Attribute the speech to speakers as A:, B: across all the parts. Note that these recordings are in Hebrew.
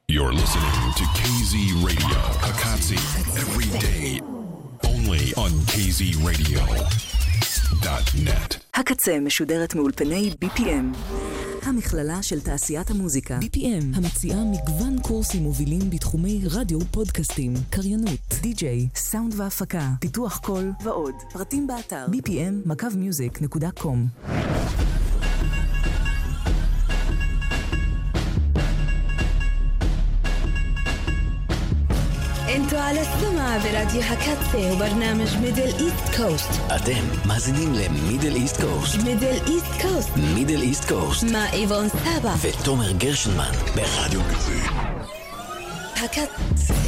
A: You're listening to KZ Radio, Hakatsi, every day, only on kzradio.net.
B: הקצה משודרת מאולפני BPM, המכללה של תעשיית המוזיקה. BPM, המציעה מגוון קורסים מובילים בתחומי רדיו, פודקאסטים, קריינות, די-ג'יי, סאונד והפקה, פיתוח קול ועוד. פרטים באתר bpm-music.com.
C: انتوا على السماع براديو هكاتسي وبرنامج ميدل إيست كوست.
D: אתם מאזינים למידל איסט קוסט.
C: ميدل إيست كوست
D: מידל איסט קוסט.
C: مع إيفون سابا
D: ותומר גרשנמן ברדיו כזה.
C: هكاتسي.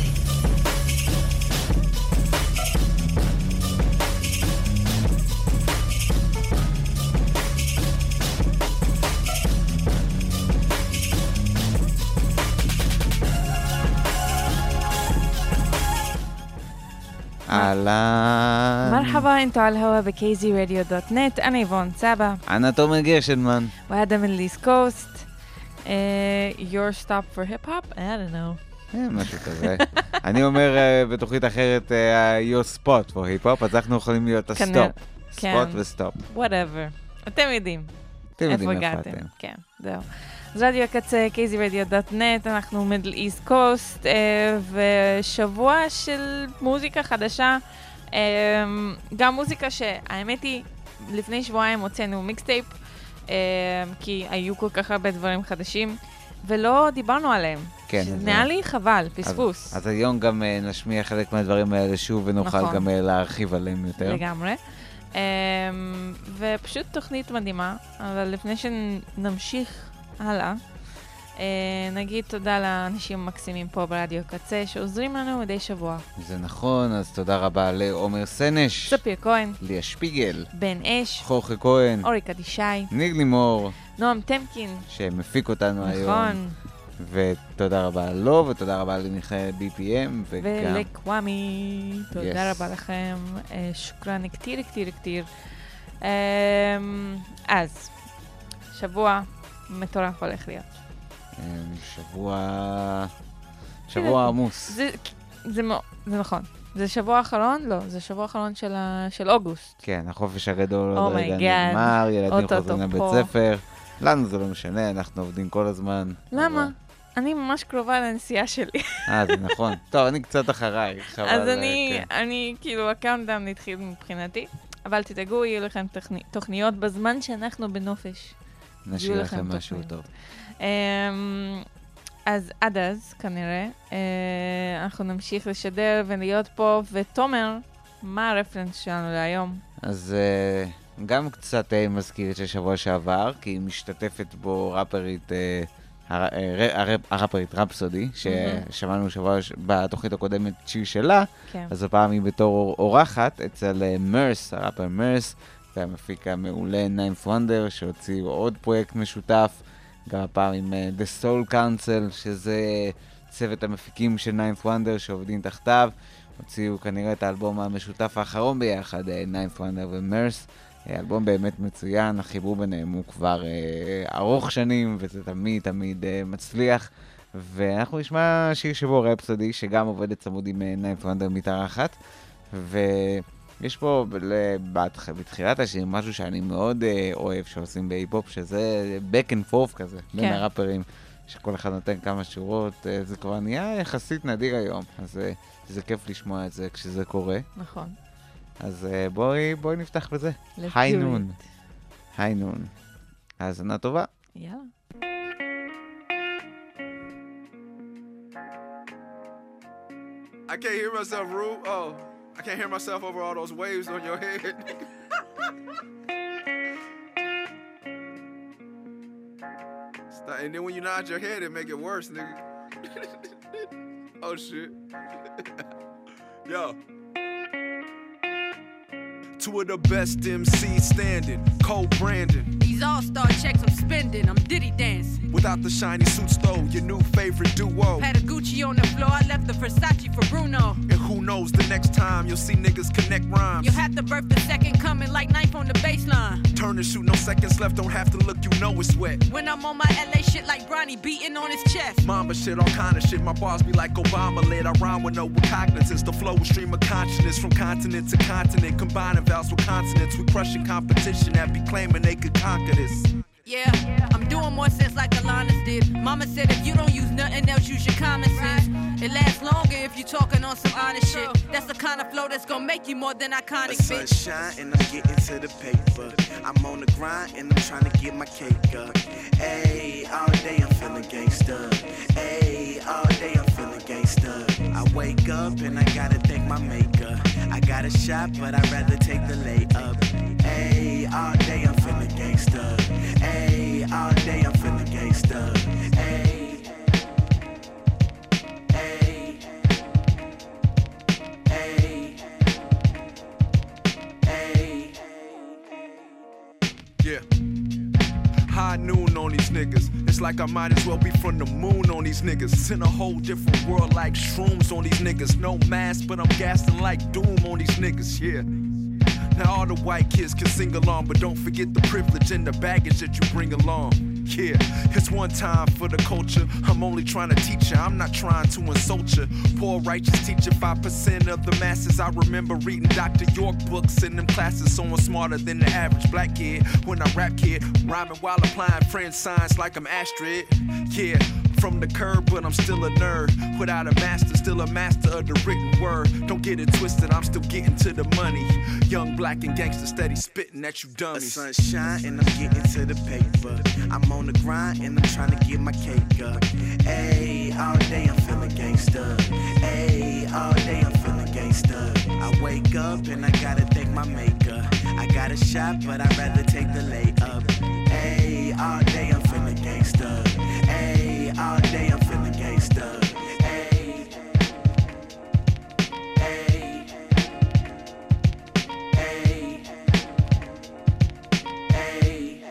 E: אהלן.
F: مرحبا انتوا على الهوا بكيزي راديو دوت نت. انا ايفون سابا
E: אנה תומר גרשנמן.
F: وهذا من ليست كوست. your stop for hip hop? I don't know.
E: משהו כזה. אני אומר בתוכנית אחרת your spot for hip hop, אז אנחנו יכולים להיות הסטופ. ספוט וסטופ.
F: whatever. אתם יודעים.
E: אתם יודעים
F: איפה
E: איפה
F: הגעתם.
E: אתם.
F: כן, זהו. אז רדיו הקצה, קייזי רדיו דוט נט, אנחנו מידל איסט קוסט, ושבוע של מוזיקה חדשה, גם מוזיקה שהאמת היא, לפני שבועיים הוצאנו מיקסטייפ, כי היו כל כך הרבה דברים חדשים, ולא דיברנו עליהם.
E: כן.
F: נראה לי חבל, פספוס.
E: אז היום גם נשמיע חלק מהדברים האלה שוב, ונוכל
F: נכון.
E: גם להרחיב עליהם יותר.
F: לגמרי. ופשוט תוכנית מדהימה, אבל לפני שנמשיך הלאה, נגיד תודה לאנשים המקסימים פה ברדיו קצה שעוזרים לנו מדי שבוע.
E: זה נכון, אז תודה רבה לעומר סנש,
F: ספיר כהן,
E: ליה שפיגל,
F: בן אש,
E: חורכה כהן,
F: אורי קדישי,
E: ניג לימור,
F: נועם טמקין.
E: שמפיק אותנו היום.
F: נכון.
E: ותודה רבה לו, ותודה רבה למיכאל BPM, וגם...
F: ולקוואמי. תודה רבה לכם. שוקרן כתיר, כתיר, כתיר. אז, שבוע מטורף הולך להיות.
E: שבוע עמוס.
F: זה נכון. זה שבוע האחרון? לא, זה שבוע האחרון של אוגוסט.
E: כן, החופש הגדול
F: Oh
E: עוד
F: my
E: רגע
F: God.
E: נגמר, ילדים
F: אוטוטו
E: חוזרים לבית
F: פה.
E: ספר. לנו זה לא משנה, אנחנו עובדים כל הזמן.
F: למה?
E: אבל-
F: אני ממש קרובה לנסיעה שלי.
E: זה נכון. טוב, אני קצת אחריי. חבל,
F: אז
E: כן.
F: אני כאילו, הקאונטדאון התחיל מבחינתי, אבל תדאגו, יהיו לכם תוכניות בזמן שאנחנו בנופש.
E: נשאיר
F: יהיו
E: לכם
F: לכם
E: משהו
F: תוכניות.
E: טוב.
F: אז עד אז, כנראה, אנחנו נמשיך לשדר ולהיות פה, ותומר, מה הרפרנס שלנו להיום?
E: אז גם קצת מזכיר את שבוע שעבר, כי היא משתתפת בו ראפרית, הראפרית רפסודי, ששמענו בתוכנית הקודמת שיר שלה,
F: כן.
E: אז הפעם היא בתור אורחת אצל מרס, הראפר מרס, והמפיק המעולה Ninth Wonder, שהוציאו עוד פרויקט משותף, גם הפעם עם The Soul Council, שזה צוות המפיקים של Ninth Wonder שעובדים תחתיו, הוציאו כנראה את האלבום המשותף האחרון ביחד, Ninth Wonder ומרס, אלבום באמת מצוין, החיבור ביניהם הוא כבר ארוך שנים, וזה תמיד מצליח, ואנחנו נשמע שיר שבוע רפסודי, שגם עובד צמוד עם Ninth Wonder מתארחת, ויש פה בתחילת השיר משהו שאני מאוד אוהב שעושים בהיפ-הופ, שזה back and forth כזה, בין הראפרים, שכל אחד נותן כמה שורות, זה כבר נהיה יחסית נדיר היום, אז זה כיף לשמוע את זה כשזה קורה.
F: נכון.
E: אז בואי נפתח בזה.
F: Let's
E: היי
F: do
E: נון.
F: it.
E: היי נון. האזנה טובה.
F: יאללה.
G: I can't hear myself, Rue. Oh, I can't hear myself over all those waves on your head. And then when you nod your head, it make it worse, nigga. Oh, shit. Yo. Two of the best MCs standing, co-branding.
H: These all-star checks I'm spending, I'm ditty dancing.
G: Without the shiny suits though, your new favorite duo.
H: Had a Gucci on the floor, I left the Versace for Bruno.
G: And who knows, the next time you'll see niggas connect rhymes.
H: You'll have to birth the second coming like knife on the baseline.
G: Turn and shoot, no seconds left, don't have to look, you know it's wet.
H: When I'm on my LA shit like Bronny beating on his chest.
G: Mama shit, all kind of shit, my bars be like Obama lit. I rhyme with no cognizance, the flow is stream of consciousness. From continent to continent, combining vowels with consonants. We crushing competition that be claiming they could conquer this.
H: Yeah, I'm doing more sense like Alanis did. Mama said if you don't use nothing else, use your common sense. It lasts longer if you talking on some honest shit. That's the kind of flow that's gonna make you more than iconic, bitch.
I: Sunshine and I'm getting to the paper. I'm on the grind and I'm trying to get my cake up. Ayy, all day I'm feeling gangsta. Ayy, all day I'm feeling gangsta. I wake up and I gotta thank my maker. I got a shot, but I'd rather take the layup. Ayy, all day I'm feeling gangsta. Ayy, all day I'm feeling gangsta. Ayy, ayy, ayy, ayy.
G: Yeah. High noon on these niggas. It's like I might as well be from the moon on these niggas. It's in a whole different world like shrooms on these niggas. No mask, but I'm gassing like doom on these niggas, yeah. Now all the white kids can sing along, but don't forget the privilege and the baggage that you bring along. Yeah, it's one time for the culture. I'm only trying to teach you, I'm not trying to insult you. Poor righteous teacher, 5% of the masses. I remember reading Dr. York books in them classes, so I'm smarter than the average black kid. When I rap kid, rhyming while applying French signs like I'm Astrid. Yeah, from the curb, but I'm still a nerd. Without a master, still a master of the written word. Don't get it twisted, I'm still getting to the money. Young black and gangster steady spitting at you dummies.
I: A sunshine and I'm getting to the paper. I'm on the grind and I'm trying to get my cake up. Ayy, all day I'm feeling gangsta. Ayy, all day I'm feeling gangsta. I wake up and I gotta thank my maker. I got a shot, but I'd rather take the layup. Ayy, all day I'm feeling gangsta. Ayy, all day I'm feeling gangsta. Ayy, ayy, ayy, ayy.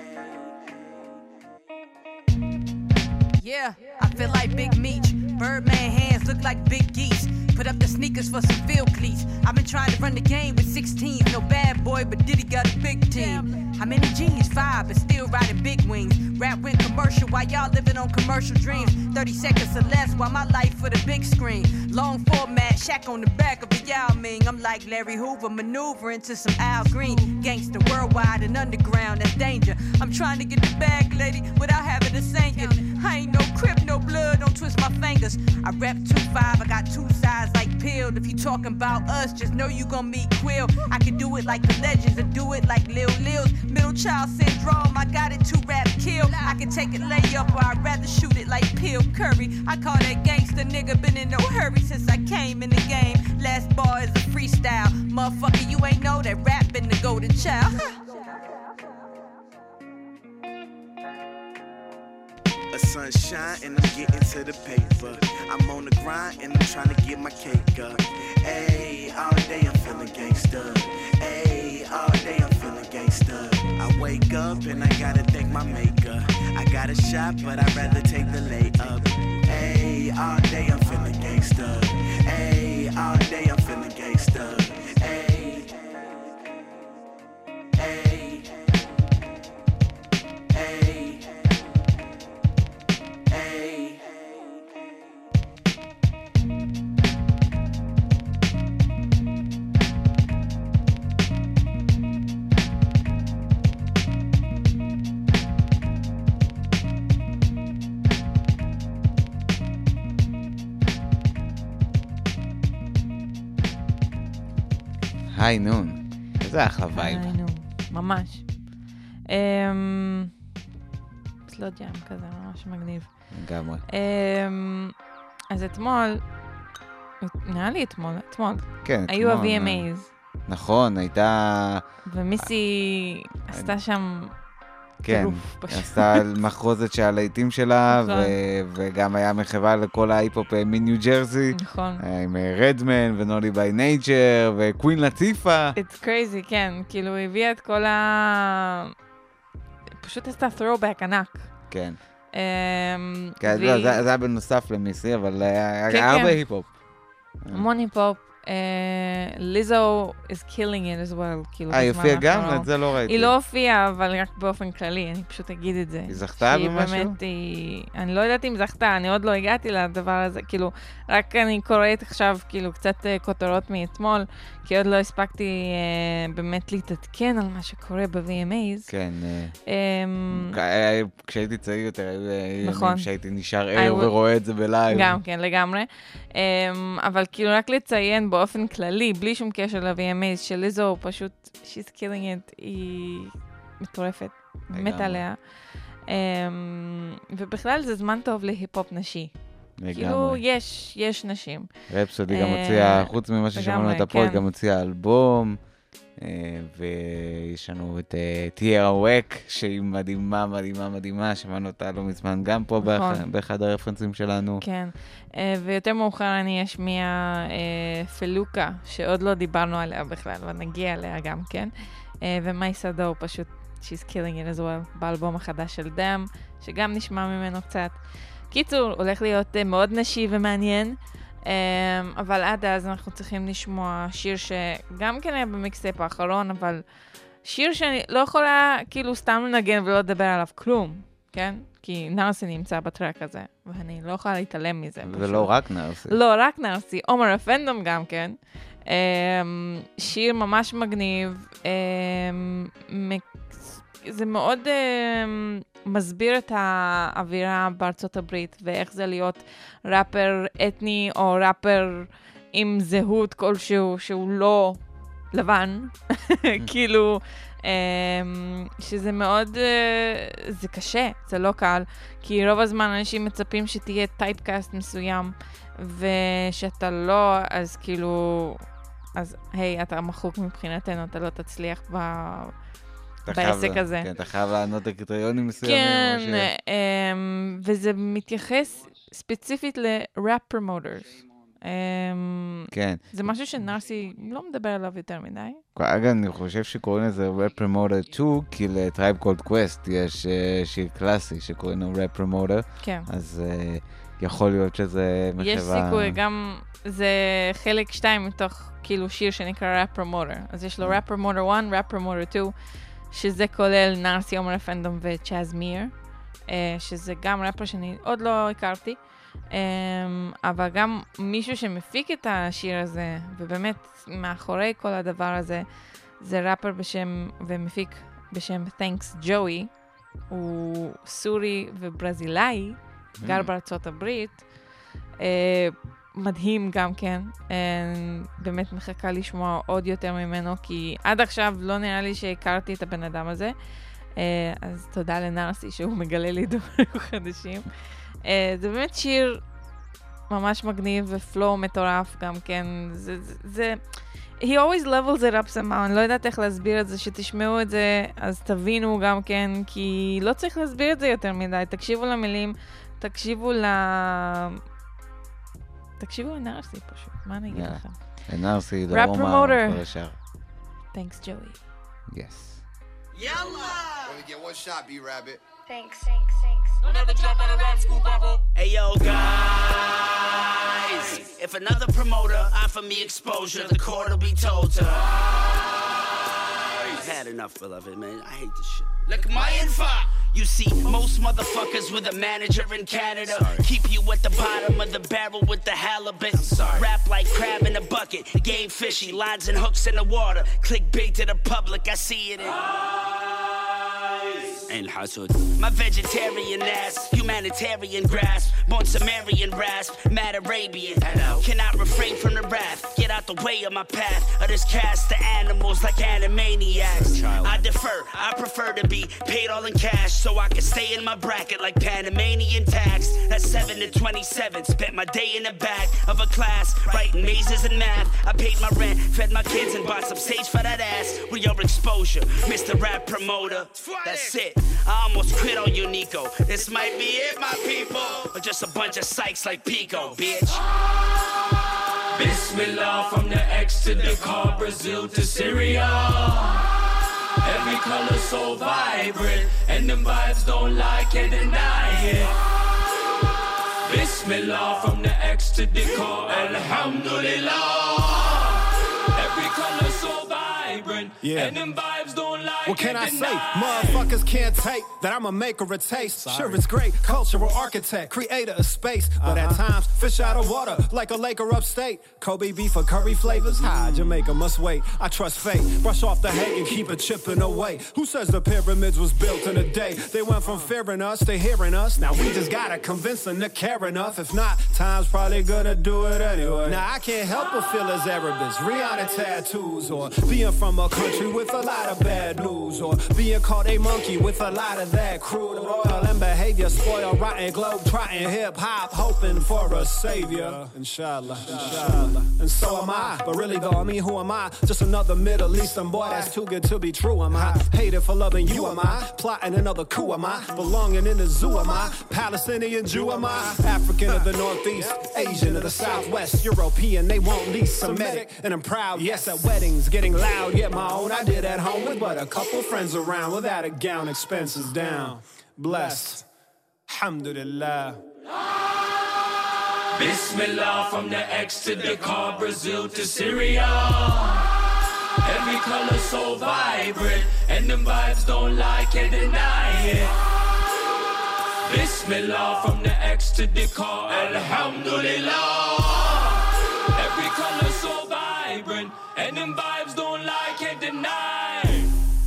H: Yeah, I feel like Big Meech. Birdman hands look like big geese. Put up the sneakers for some field cleats. I've been trying to run the game with 16s. No bad boy, but Diddy got a big team. How many G's? 5, but still riding big wings. Rap went commercial while y'all living on commercial dreams. 30 seconds or less while my life for the big screen. Long format, Shaq on the back of a Yao Ming. I'm like Larry Hoover maneuvering to some Al Green. Gangster worldwide and underground, that's danger. I'm trying to get the bag, lady, without having to sing it. I ain't no crip, no blood, don't twist my fingers. I rep 2-5, I got two sides like peeled. If you talking about us, just know you gon' meet Quill. I can do it like the legends and do it like Lil Lil's. Middle child syndrome, I got it 2 rap kill. I can take it lay up or I'd rather shoot it like Peel Curry. I call that gangster nigga, been in no hurry since I came in the game. Last bar is a freestyle. Motherfucker, you ain't know that rap been the golden child.
I: A sunshine and I'm getting to the paper. I'm on the grind and I'm trying to get my cake up. Ayy, all day I'm feeling gangsta. Ayy, all day I'm feeling gangsta. I wake up and I gotta thank my maker. I got a shot, but I'd rather take the layup. Ayy, all day I'm feeling gangsta. Ayy, all day I'm feeling gangsta. Ayy, ayy, ayy.
E: היי נון, איזה אחלה וייב.
F: היי נון, ממש. סלוט ג'אם כזה, ממש מגניב.
E: לגמרי.
F: אז אתמול, נראה לי אתמול,
E: כן,
F: היו ה-VMAs.
E: נכון, הייתה...
F: ומיסי עשתה שם
E: כן, עשתה מחרוזת של הלהיטים שלה, וגם היה מחווה לכל ההיפ-הופ מניו ג'רזי.
F: נכון.
E: עם רדמן ונולי ביי נייצ'ר וקווין לטיפה.
F: It's crazy, כן. כאילו, היא הביאה את כל פשוט עשתה throwback ענק.
E: כן. זה היה בנוסף למיסי, אבל היה הרבה היפ-הופ.
F: המון היפ-הופ. ליזו is killing it as well.
E: היא הופיעה גם? את זה לא ראיתי.
F: היא לא הופיעה, אבל רק באופן כללי, אני פשוט אגיד את זה.
E: היא זכתה במשהו?
F: שהיא באמת, אני לא יודעת אם זכתה, אני עוד לא הגעתי לדבר הזה, כאילו, רק אני קוראת עכשיו, כאילו, קצת כותרות מאתמול, כי עוד לא הספקתי באמת להתעדכן על מה שקורה ב-VMAs.
E: כן. כשהייתי צעיר יותר, היו ימים שהייתי נשאר ער ורואה את זה בלייב.
F: גם, כן, לגמרי. אבל כאילו, רק לציין באופן כללי, בלי שום קשר ל-VMAs, שליזו פשוט, she's killing it, היא מטורפת, מתה עליה. ובכלל זה זמן טוב להיפ-הופ נשי. כאילו, יש נשים.
E: רפסודי גם הוציאה, חוץ ממה ששמענו את הפוד, גם הוציאה אלבום, ויש לנו את טיירה ווק, שהיא מדהימה, מדהימה, מדהימה, שמענו אותה לא מזמן גם פה באחד הרפרנסים שלנו.
F: כן, ויותר מאוחר אני אשמיע פלוקה, שעוד לא דיברנו עליה בכלל, ונגיע עליה גם, כן? ומאי סדו פשוט, she's killing it as well, באלבום החדש של דם, שגם נשמע ממנו קצת. קיצור, הולך להיות מאוד נשי ומעניין, אבל עד אז אנחנו צריכים לשמוע שיר שגם כן היה במיקסטייפ האחרון, אבל שיר שאני לא יכולה כאילו סתם לנגן ולא לדבר עליו כלום, כן? כי נרסי נמצא בטרק הזה, ואני לא יכולה להתעלם מזה.
E: ולא רק נרסי.
F: לא רק נרסי, עומר אפנדום גם כן. שיר ממש מגניב, זה מאוד מסביר את האווירה בארצות הברית, ואיך זה להיות ראפר אתני, או ראפר עם זהות כלשהו, שהוא לא לבן. כאילו, שזה מאוד, זה קשה, זה לא קל, כי רוב הזמן אנשים מצפים שתהיה טייפקאסט מסוים, ושאתה לא, אז כאילו, אז היי, אתה מחוק מבחינתנו, אתה לא תצליח בעסק הזה.
E: כן, אתה חייב לענות לקריטריונים מסוימים.
F: כן, וזה מתייחס ספציפית לראפ פרומוטרס.
E: כן.
F: זה משהו שנרסי לא מדבר עליו יותר מדי.
E: אגב, אני חושב שקוראים לזה ראפ פרומוטר 2, כי לטרייב קולד קווסט יש שיר קלאסי שקוראים לו ראפ פרומוטר.
F: כן.
E: אז יכול להיות שזה מחשבה...
F: יש סיכוי, גם זה חלק 2 מתוך כאילו שיר שנקרא ראפ פרומוטר. אז יש לו ראפ פרומוטר 1, ראפ פרומוטר 2, שזה כולל נרסי, עומר אפנדום וצ'אז מיר, שזה גם ראפר שאני עוד לא הכרתי, אבל גם מישהו שמפיק את השיר הזה, ובאמת מאחורי כל הדבר הזה, זה ראפר בשם, ומפיק בשם Thanks Joey, הוא סורי וברזילאי, גר בארצות הברית, מדהים גם כן, באמת מחכה לשמוע עוד יותר ממנו, כי עד עכשיו לא נראה לי שהכרתי את הבן אדם הזה, אז תודה לנרסי שהוא מגלה לי דברים חדשים. זה באמת שיר ממש מגניב ופלואו מטורף גם כן, זה he always levels it up somehow, אני לא יודעת איך להסביר את זה, שתשמעו את זה, אז תבינו גם כן, כי לא צריך להסביר את זה יותר מדי, תקשיבו למילים, תקשיבו לנרסי פשוט, מה אני אגיד לכם?
E: נרסי, דרומה, כל השאר.
F: Thanks, Joey.
E: Yes.
J: Yalla! Let me get one shot, B-Rabbit.
C: Thanks.
J: Don't ever drop on a rap school, Papa. Hey, yo, guys. If another promoter offer me exposure, the court will be told to. I've had enough of it, man. I hate this shit. Look, my info. You see, most motherfuckers with a manager in Canada keep you at the bottom of the barrel with the halibut. Rap like crab in a bucket, the game fishy, lines and hooks in the water. Click big to the public, I see it in my vegetarian ass, humanitarian grasp, born Sumerian rasp, mad Arabian. Cannot refrain from the wrath, get out the way of my path, or just cast the animals like animaniacs. I defer, I prefer to be paid all in cash, so I can stay in my bracket like Panamanian tax. That's 7 to 27, spent my day in the back of a class, writing mazes and math. I paid my rent, fed my kids, and bought some sage for that ass. With your exposure, Mr. Rap Promoter, that's it. I almost quit on you, Nico. This might be it, my people. Or just a bunch of sykes like Pico, bitch.
K: Bismillah, from the X to the car, Brazil to Syria. Every color so vibrant, and them vibes don't lie, can't deny it. Bismillah, from the X to the car, Alhamdulillah. Every color so vibrant, and them vibes don't lie,
L: what can
K: can't
L: I
K: deny
L: say?
K: it.
L: Motherfuckers can't take that I'm a maker of taste. Sure, it's great, cultural architect, creator of space. But at times, fish out of water, like a Laker upstate. Kobe beef or curry flavors? Hi, Jamaica must wait. I trust fate, brush off the hate and keep it chipping away. Who says the pyramids was built in a day? They went from fearing us to hearing us. Now we just gotta convince them to care enough. If not, time's probably gonna do it anyway. Now I can't help but feel as Arabs, Rihanna tattoos, or being from a country with a lot of bad news, or being called a monkey with a lot of that crude oil and behavior, spoil, rotten, globe, trotting, hip-hop, hoping for a savior. Inshallah, inshallah. And so am I, but really though, I mean, who am I? Just another Middle Eastern boy that's too good to be true, am I? Hated for loving you, am I? Plotting another coup, am I? Belonging in the zoo, am I? Palestinian Jew, am I? African of the Northeast, Asian of the Southwest, European, they won't least, Semitic, and I'm proud, yes, at weddings, getting loud, yet my own I did at home with but a couple friends around without a gown, expenses down. Blessed. Alhamdulillah.
K: Bismillah, from the X to the car, Brazil to Syria. Every color so vibrant, and them vibes don't lie, can't deny it. Bismillah, from the X to the car, Alhamdulillah. Every color so vibrant, and them vibes don't lie, can't deny it.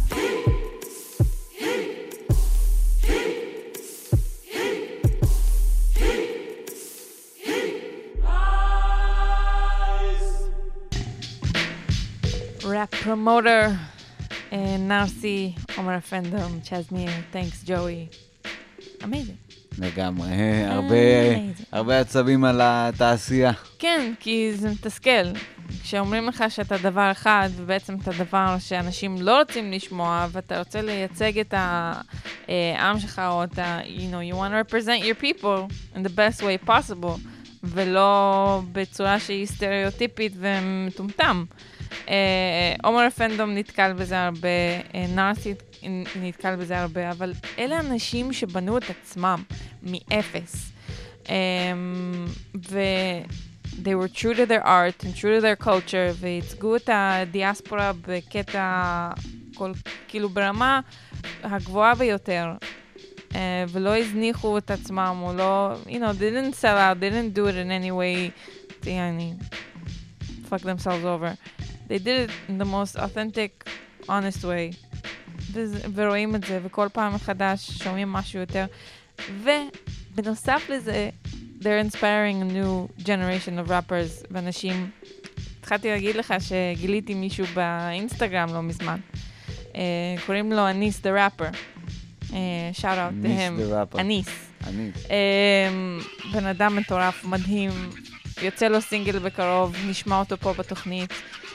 F: Rap promoter, Narcy, Omer Fendom, Chazmir, thanks Joey. Amazing.
E: לגמרי, הרבה עצבים על התעשייה.
F: כן, כי זה מתסכל. כשאומרים לך שאתה דבר אחד, ובעצם אתה דבר שאנשים לא רוצים לשמוע, ואתה רוצה לייצג את העם שלך, או אתה, you want to represent your people in the best way possible, ולא בצורה שהיא סטריאוטיפית ומטומטם. עומר פנדום נתקל בזה הרבה, נארסי נתקל בזה הרבה, אבל אלה אנשים שבנו את עצמם מאפס. they were true to their art and true to their culture, והצגו את הדיאספורה בקטע, כאילו ברמה הגבוהה ביותר, ולא הזניחו את עצמם, או לא, they didn't sell out, they didn't do it in any way, fuck themselves over. They did it in the most authentic, honest way. ורואים את זה, וכל פעם מחדש שומעים משהו יותר. ובנוסף לזה, they're inspiring a new generation of rappers, ואנשים, התחלתי להגיד לך שגיליתי מישהו באינסטגרם לא מזמן. קוראים לו אניס the rapper. shout out to him. אניס. בן אדם מטורף, מדהים. יוצא לו סינגל בקרוב, נשמע אותו פה בתוכנית.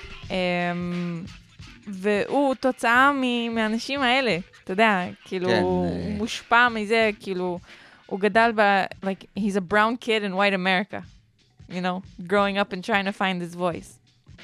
F: והוא תוצאה מהאנשים האלה, אתה יודע, כאילו, הוא מושפע מזה, כאילו, הוא גדל like, he's a brown kid in white America, growing up and trying to find his voice.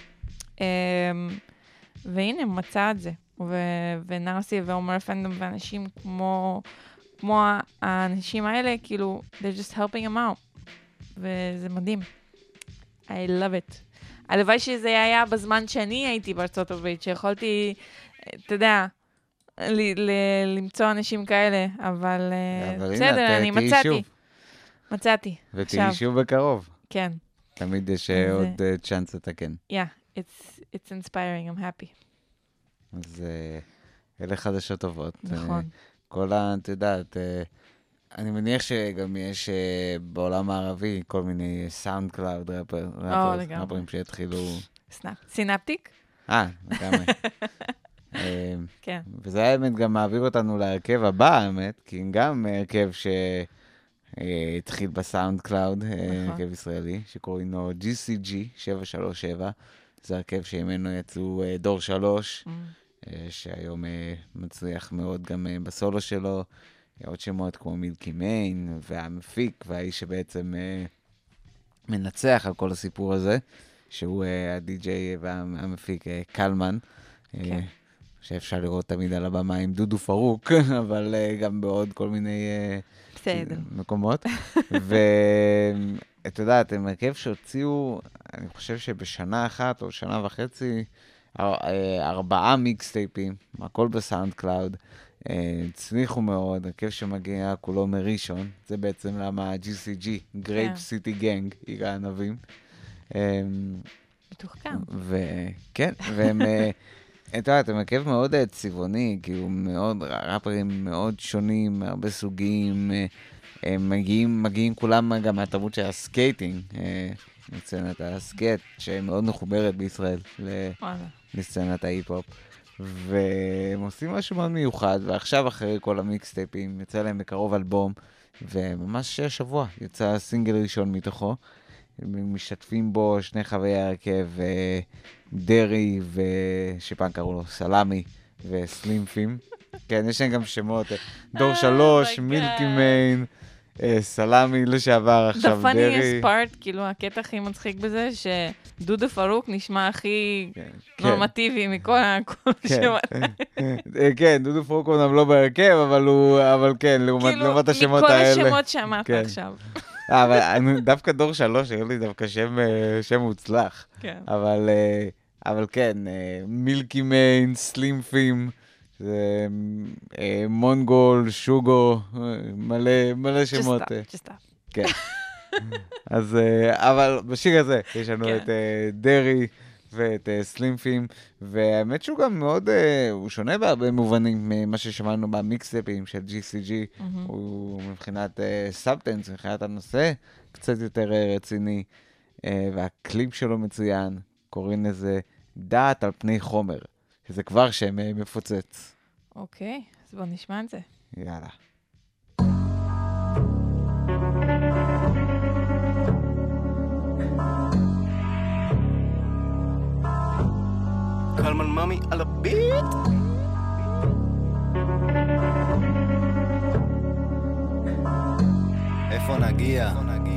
F: והנה, מצא את זה. ונארסי ועומר פנדום ואנשים כמו האנשים האלה, כאילו, they're just helping him out. וזה מדהים. I love it. הלוואי שזה היה בזמן שאני הייתי בארצות הברית, שיכולתי, אתה יודע, למצוא אנשים כאלה, אבל בסדר, אני מצאתי.
E: ותהי שוב בקרוב.
F: כן.
E: תמיד יש עוד צ'אנס לתקן.
F: Yeah, it's inspiring, I'm happy.
E: אז אלה חדשות טובות.
F: נכון.
E: כל אתה יודעת, אני מניח שגם יש בעולם הערבי כל מיני סאונד קלאוד ראפרים שיתחילו...
F: סינפטיק?
E: לגמרי. כן. וזה האמת גם מעביר אותנו להרכב הבא, האמת, כי גם הרכב שהתחיל בסאונד קלאוד, הרכב ישראלי, שקוראים לו GCG 737, זה הרכב שממנו יצאו דור 3, שהיום מצליח מאוד גם בסולו שלו, עוד שמות כמו מילקי מיין, והמפיק, והאיש שבעצם מנצח על כל הסיפור הזה, שהוא הדי-ג'יי והמפיק קלמן, שאפשר לראות תמיד על הבמה עם דודו פרוק, אבל גם בעוד כל מיני מקומות. ואתה יודעת, הם הרכב שהוציאו, אני חושב שבשנה אחת או שנה וחצי, 4 מיקסטייפים, הכל בסאונד קלאוד, הצליחו מאוד, הרכב שמגיע כולו מראשון, זה בעצם למה GCG, Grape City Gang, עיר הענבים.
F: מתוחכם.
E: וכן, והם, אתה יודעת, הם הרכב מאוד צבעוני, כי הוא מאוד, ראפרים מאוד שונים, הרבה סוגים, הם מגיעים כולם גם מהתרבות של הסקייטינג, לסצנת הסקייט, שמאוד מחוברת בישראל לסצנת ההיפ-הופ. והם עושים משהו מאוד מיוחד, ועכשיו אחרי כל המיקסטייפים יצא להם בקרוב אלבום, וממש שבוע יצא סינגל ראשון מתוכו. משתתפים בו 2 חברי הרכב, דרי, שפעם קראו לו סלאמי וסלימפים. כן, יש להם גם שמות, דור 3, מילקי מיין, סלאמי לשעבר, עכשיו דרי.
F: The funniest part, כאילו הקטע הכי מצחיק בזה, שדודו פרוק נשמע הכי נורמטיבי מכל השמות.
E: כן, דודו פרוק הוא לא בהרכב, אבל כן, לעומת השמות האלה.
F: מכל השמות שאמרת עכשיו.
E: אבל דווקא דור 3, היה לי דווקא שם מוצלח. אבל כן, מילקי מיין, סלימפים, מונגול, שוגו, מלא שמות.
F: צ'סטאפ.
E: כן. אז, אבל בשיר הזה יש לנו את דרי ואת סלימפים, והאמת שהוא גם מאוד, הוא שונה בהרבה מובנים ממה ששמענו במיקסטייפים של GCG, הוא מבחינת סאבטנס, מבחינת הנושא, קצת יותר רציני, והקליפ שלו מצוין, קוראים לזה דעת על פני חומר, שזה כבר שם מפוצץ.
F: אוקיי, אז בוא נשמע את זה.
E: יאללה.
I: קלמן ממי על הביט. איפה נגיע?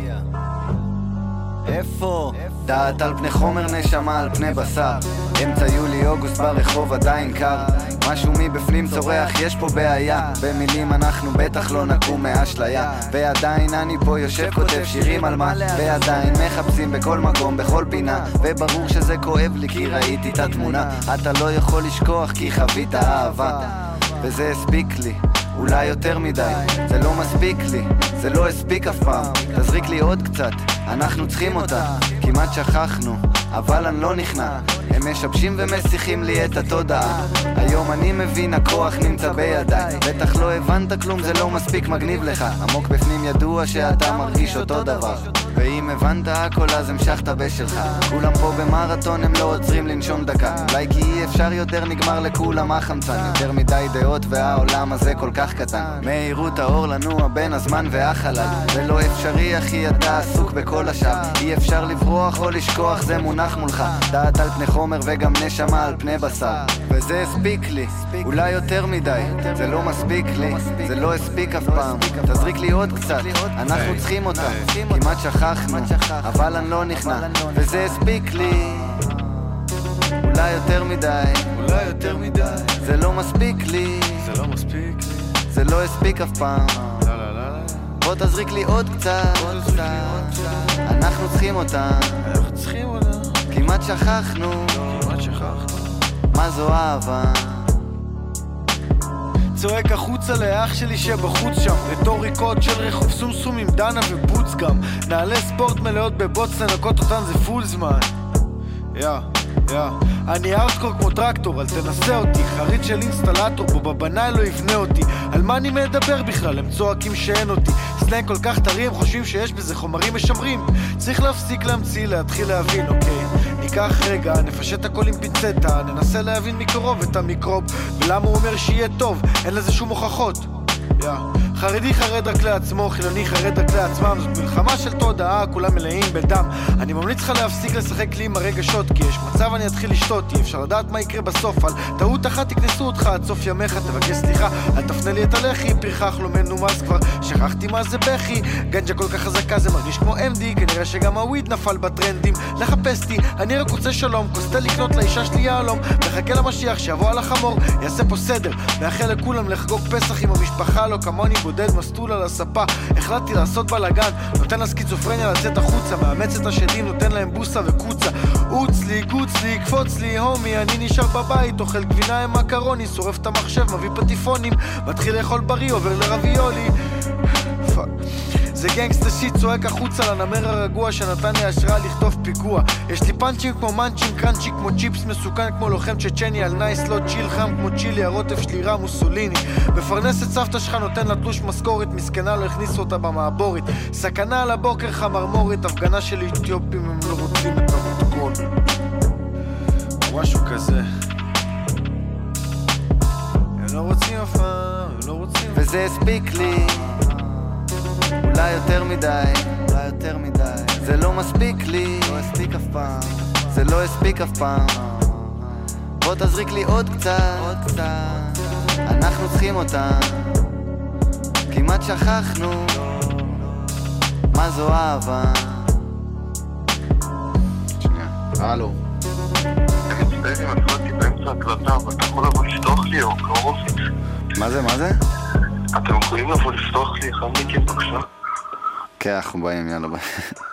I: איפה? דעת על פני חומר, נשמה על פני בשר. אמצע יולי אוגוסט ברחוב עדיין קר, משהו מבפנים צורח, יש פה בעיה. במילים אנחנו בטח לא נקום מהאשליה, ועדיין אני פה יושב כותב שירים על מה, ועדיין מחפשים בכל מקום, בכל פינה, וברור שזה כואב לי כי ראיתי את התמונה. אתה לא יכול לשכוח כי חווית אהבה, וזה הספיק לי, אולי יותר מדי. זה לא מספיק לי, זה לא הספיק אף פעם. תזריק לי עוד קצת, אנחנו צריכים אותה. כמעט שכחנו, אבל אני לא נכנע. הם משבשים ומסיחים לי את התודעה. היום אני מבין, הכוח נמצא בידיי. בטח לא הבנת כלום, זה לא מספיק מגניב לך. עמוק בפנים ידוע שאתה מרגיש אותו דבר, ואם הבנת הכל אז המשכת בשלך. כולם פה במרתון, הם לא עוצרים לנשום דקה. אולי כי אי אפשר יותר, נגמר לכולם החמצן. יותר מדי דעות והעולם הזה כל כך קטן. מהירות האור לנוע בין הזמן והחלל, זה לא אפשרי אחי, אתה עסוק בכל השאר. אי אפשר לברוח או לשכוח, זה מונח מולך. דעת על פני חומר וגם נשמה על פני בשר, וזה הספיק לי, אולי יותר מדי. זה לא מספיק לי, זה לא הספיק אף פעם. תזריק לי עוד קצת, אנחנו צריכים אותה. כמעט שכחנו, אבל אני לא נכנע, וזה הספיק לי, אולי יותר מדי. זה לא מספיק לי, זה לא הספיק אף פעם. בוא תזריק לי עוד קצת, אנחנו צריכים אותה. כמעט שכחנו, מה זו אהבה.
M: צועק החוצה לאח שלי שבחוץ שם, רטוריקות של רחוב סומסום עם דנה ובוץ גם. נעלי ספורט מלאות בבוץ, לנקות אותן זה פול זמן. אני ארטקור כמו טרקטור, אל תנסה אותי. חריץ של אינסטלטור, בו בבנאי לא יבנה אותי. על מה אני מדבר בכלל? הם צועקים שאין אותי. סלנג כל כך טרי, הם חושבים שיש בזה חומרים משמרים. צריך להפסיק להמציא, להתחיל להבין, אוקיי? ניקח רגע, נפשט הכל עם פינצטה, ננסה להבין מקרוב את המיקרוב, ולמה הוא אומר שיהיה טוב, אין לזה שום הוכחות. חרדי חרד רק לעצמו, חילוני חרד רק לעצמם. זאת מלחמה של תודעה, כולם מלאים בדם. אני ממליץ לך להפסיק לשחק לי עם הרגשות, כי יש מצב אני אתחיל לשתות, אי אפשר לדעת מה יקרה בסוף. על טעות אחת תכנסו אותך עד סוף ימיך, תבקש סליחה, אל תפנה לי את הלחי, פרחח לא מנומס כבר, שכחתי מה זה בכי. גנג'ה כל כך חזקה זה מרגיש כמו MD, כנראה שגם הוויד נפל בטרנדים. לחפשתי, אני רק רוצה שלום, כוסתה לקנות לאישה שלי יעלום, מחכה למשיח שיבוא על החמור, יעשה פה סדר, מאחל לכולם לחגוג פסח עם המשפחה, לא כמוני בודד מסטול על הספה. החלטתי לעשות בלגן, נותן לסקיצופרניה לצאת החוצה, מאמץ את השדים, נותן להם בוסה וקוצה. עוץ לי, קוץ לי, קפוץ לי, הומי, אני נשאר בבית, אוכל גבינה עם מקרוני, שורף את המחשב, מביא פטיפונים, מתחיל לאכול בריא, עובר לרביולי. זה גנגסטר שיט, צועק החוצה לנמר הרגוע שנתן לי השראה לכתוב פיגוע. יש לי פאנצ'ים כמו מנצ'ים, קראנצ'י כמו צ'יפס, מסוכן כמו לוחם צ'צ'ני על נייס, לא צ'יל, חם כמו צ'ילי, הרוטף שלי רע מוסוליני. מפרנס את סבתא שלך, נותן לה תלוש משכורת, מסכנה לא הכניסו אותה במעבורית. סכנה על הבוקר חמרמורית, הפגנה של אתיופים הם לא רוצים את המתכון, משהו כזה. הם לא רוצים אף פעם, הם לא רוצים. וזה הספיק לי, אולי יותר מדי, אולי יותר מדי. זה לא מספיק לי, לא הספיק אף פעם, זה לא הספיק אף פעם. בוא תזריק לי עוד קצת, עוד קצת. אנחנו צריכים אותה, כמעט שכחנו מה זו אהבה. שנייה, הלו.
N: אני מצטער אם עצרתי באמצע הקלטה, אבל אתה יכול לבוא לפתוח לי או קרובית?
M: מה זה, מה זה?
N: אתם יכולים לבוא לפתוח לי אחד מכם בבקשה?
M: כן, אנחנו באים, יאללה ביי.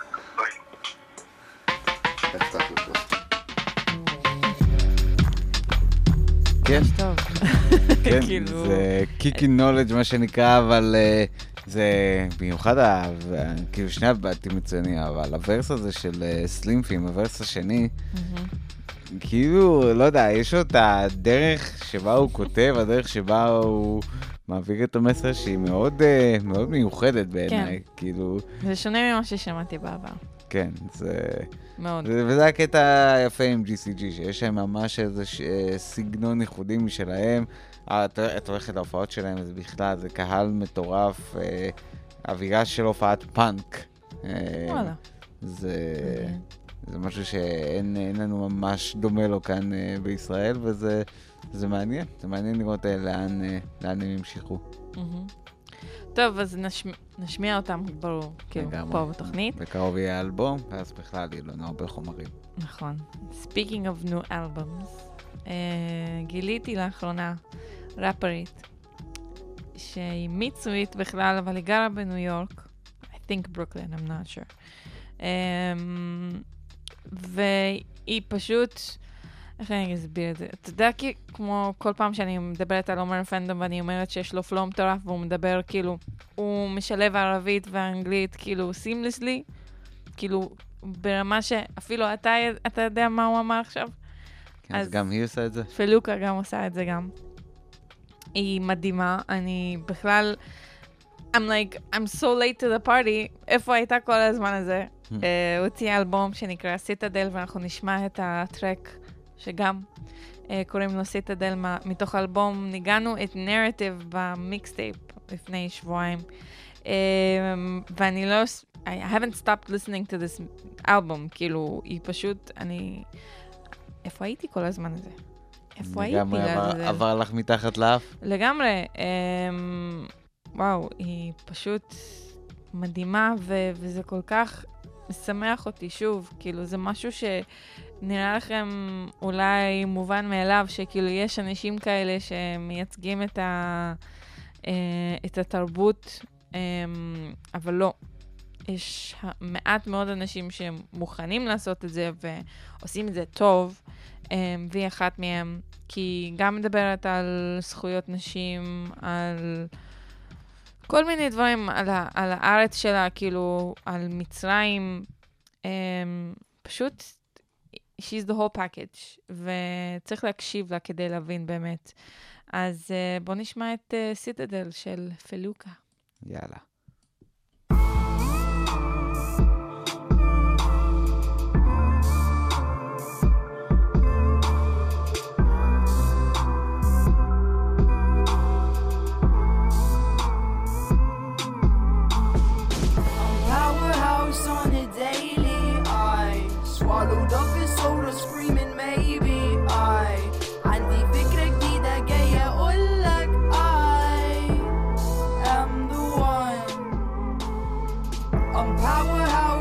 E: כן, כן, זה קיקי נולדג' מה שנקרא, אבל זה במיוחד, כאילו שני הבתים מצוינים, אבל הוורס הזה של סלימפים, הוורס השני, כאילו, לא יודע, יש לו את הדרך שבה הוא כותב, הדרך שבה הוא מעביר את המסר שהיא מאוד, מאוד מיוחדת בעיניי, כאילו.
F: זה שונה ממה ששמעתי בעבר.
E: כן, זה...
F: מאוד.
E: וזה הקטע יפה עם GCG, שיש להם ממש איזה סגנון ייחודי משלהם. את הולכת להופעות שלהם, זה בכלל, זה קהל מטורף, אווירה של הופעת פאנק.
F: וואלה.
E: זה משהו שאין לנו ממש דומה לו כאן בישראל, וזה מעניין. זה מעניין לראות לאן הם ימשיכו.
F: טוב, אז נשמיע אותם, ברור, כאילו, פה בתוכנית.
E: בקרוב יהיה אלבום, ואז בכלל יהיו לנו הרבה חומרים.
F: נכון. Speaking of new albums, גיליתי לאחרונה רפרית, שהיא מיצואית בכלל, אבל היא גרה בניו יורק. I think Brooklyn, I'm not sure. והיא פשוט... איך אני אסביר את זה? אתה יודע, כמו כל פעם שאני מדברת על עומר פנדום ואני אומרת שיש לו פלום מטורף והוא מדבר כאילו, הוא משלב ערבית ואנגלית כאילו סימלסלי, כאילו ברמה שאפילו אתה יודע מה הוא אמר עכשיו?
E: כן, אז גם היא עושה את זה?
F: פלוקה גם עושה את זה גם. היא מדהימה, אני בכלל, I'm so late to the party, איפה הייתה כל הזמן הזה? הוציא אלבום שנקרא סיטדל ואנחנו נשמע את הטרק שגם קוראים לו סיטדל מתוך אלבום. ניגענו את נרטיב במיקסטייפ לפני שבועיים, ואני לא, I haven't stopped listening to this album, כאילו, היא פשוט, איפה הייתי כל הזמן הזה? איפה הייתי?
E: לגמרי עבר לך מתחת לאף?
F: לגמרי, וואו, היא פשוט מדהימה, וזה כל כך משמח אותי שוב, כאילו, זה משהו נראה לכם אולי מובן מאליו, שכאילו יש אנשים כאלה שמייצגים את התרבות, אבל לא. יש מעט מאוד אנשים שמוכנים לעשות את זה ועושים את זה טוב, והיא אחת מהם, כי גם מדברת על זכויות נשים, על כל מיני דברים, על הארץ שלה, כאילו, על מצרים, פשוט she's the whole package, וצריך להקשיב לה כדי להבין באמת. אז בוא נשמע את סיטדל של פלוקה.
E: יאללה.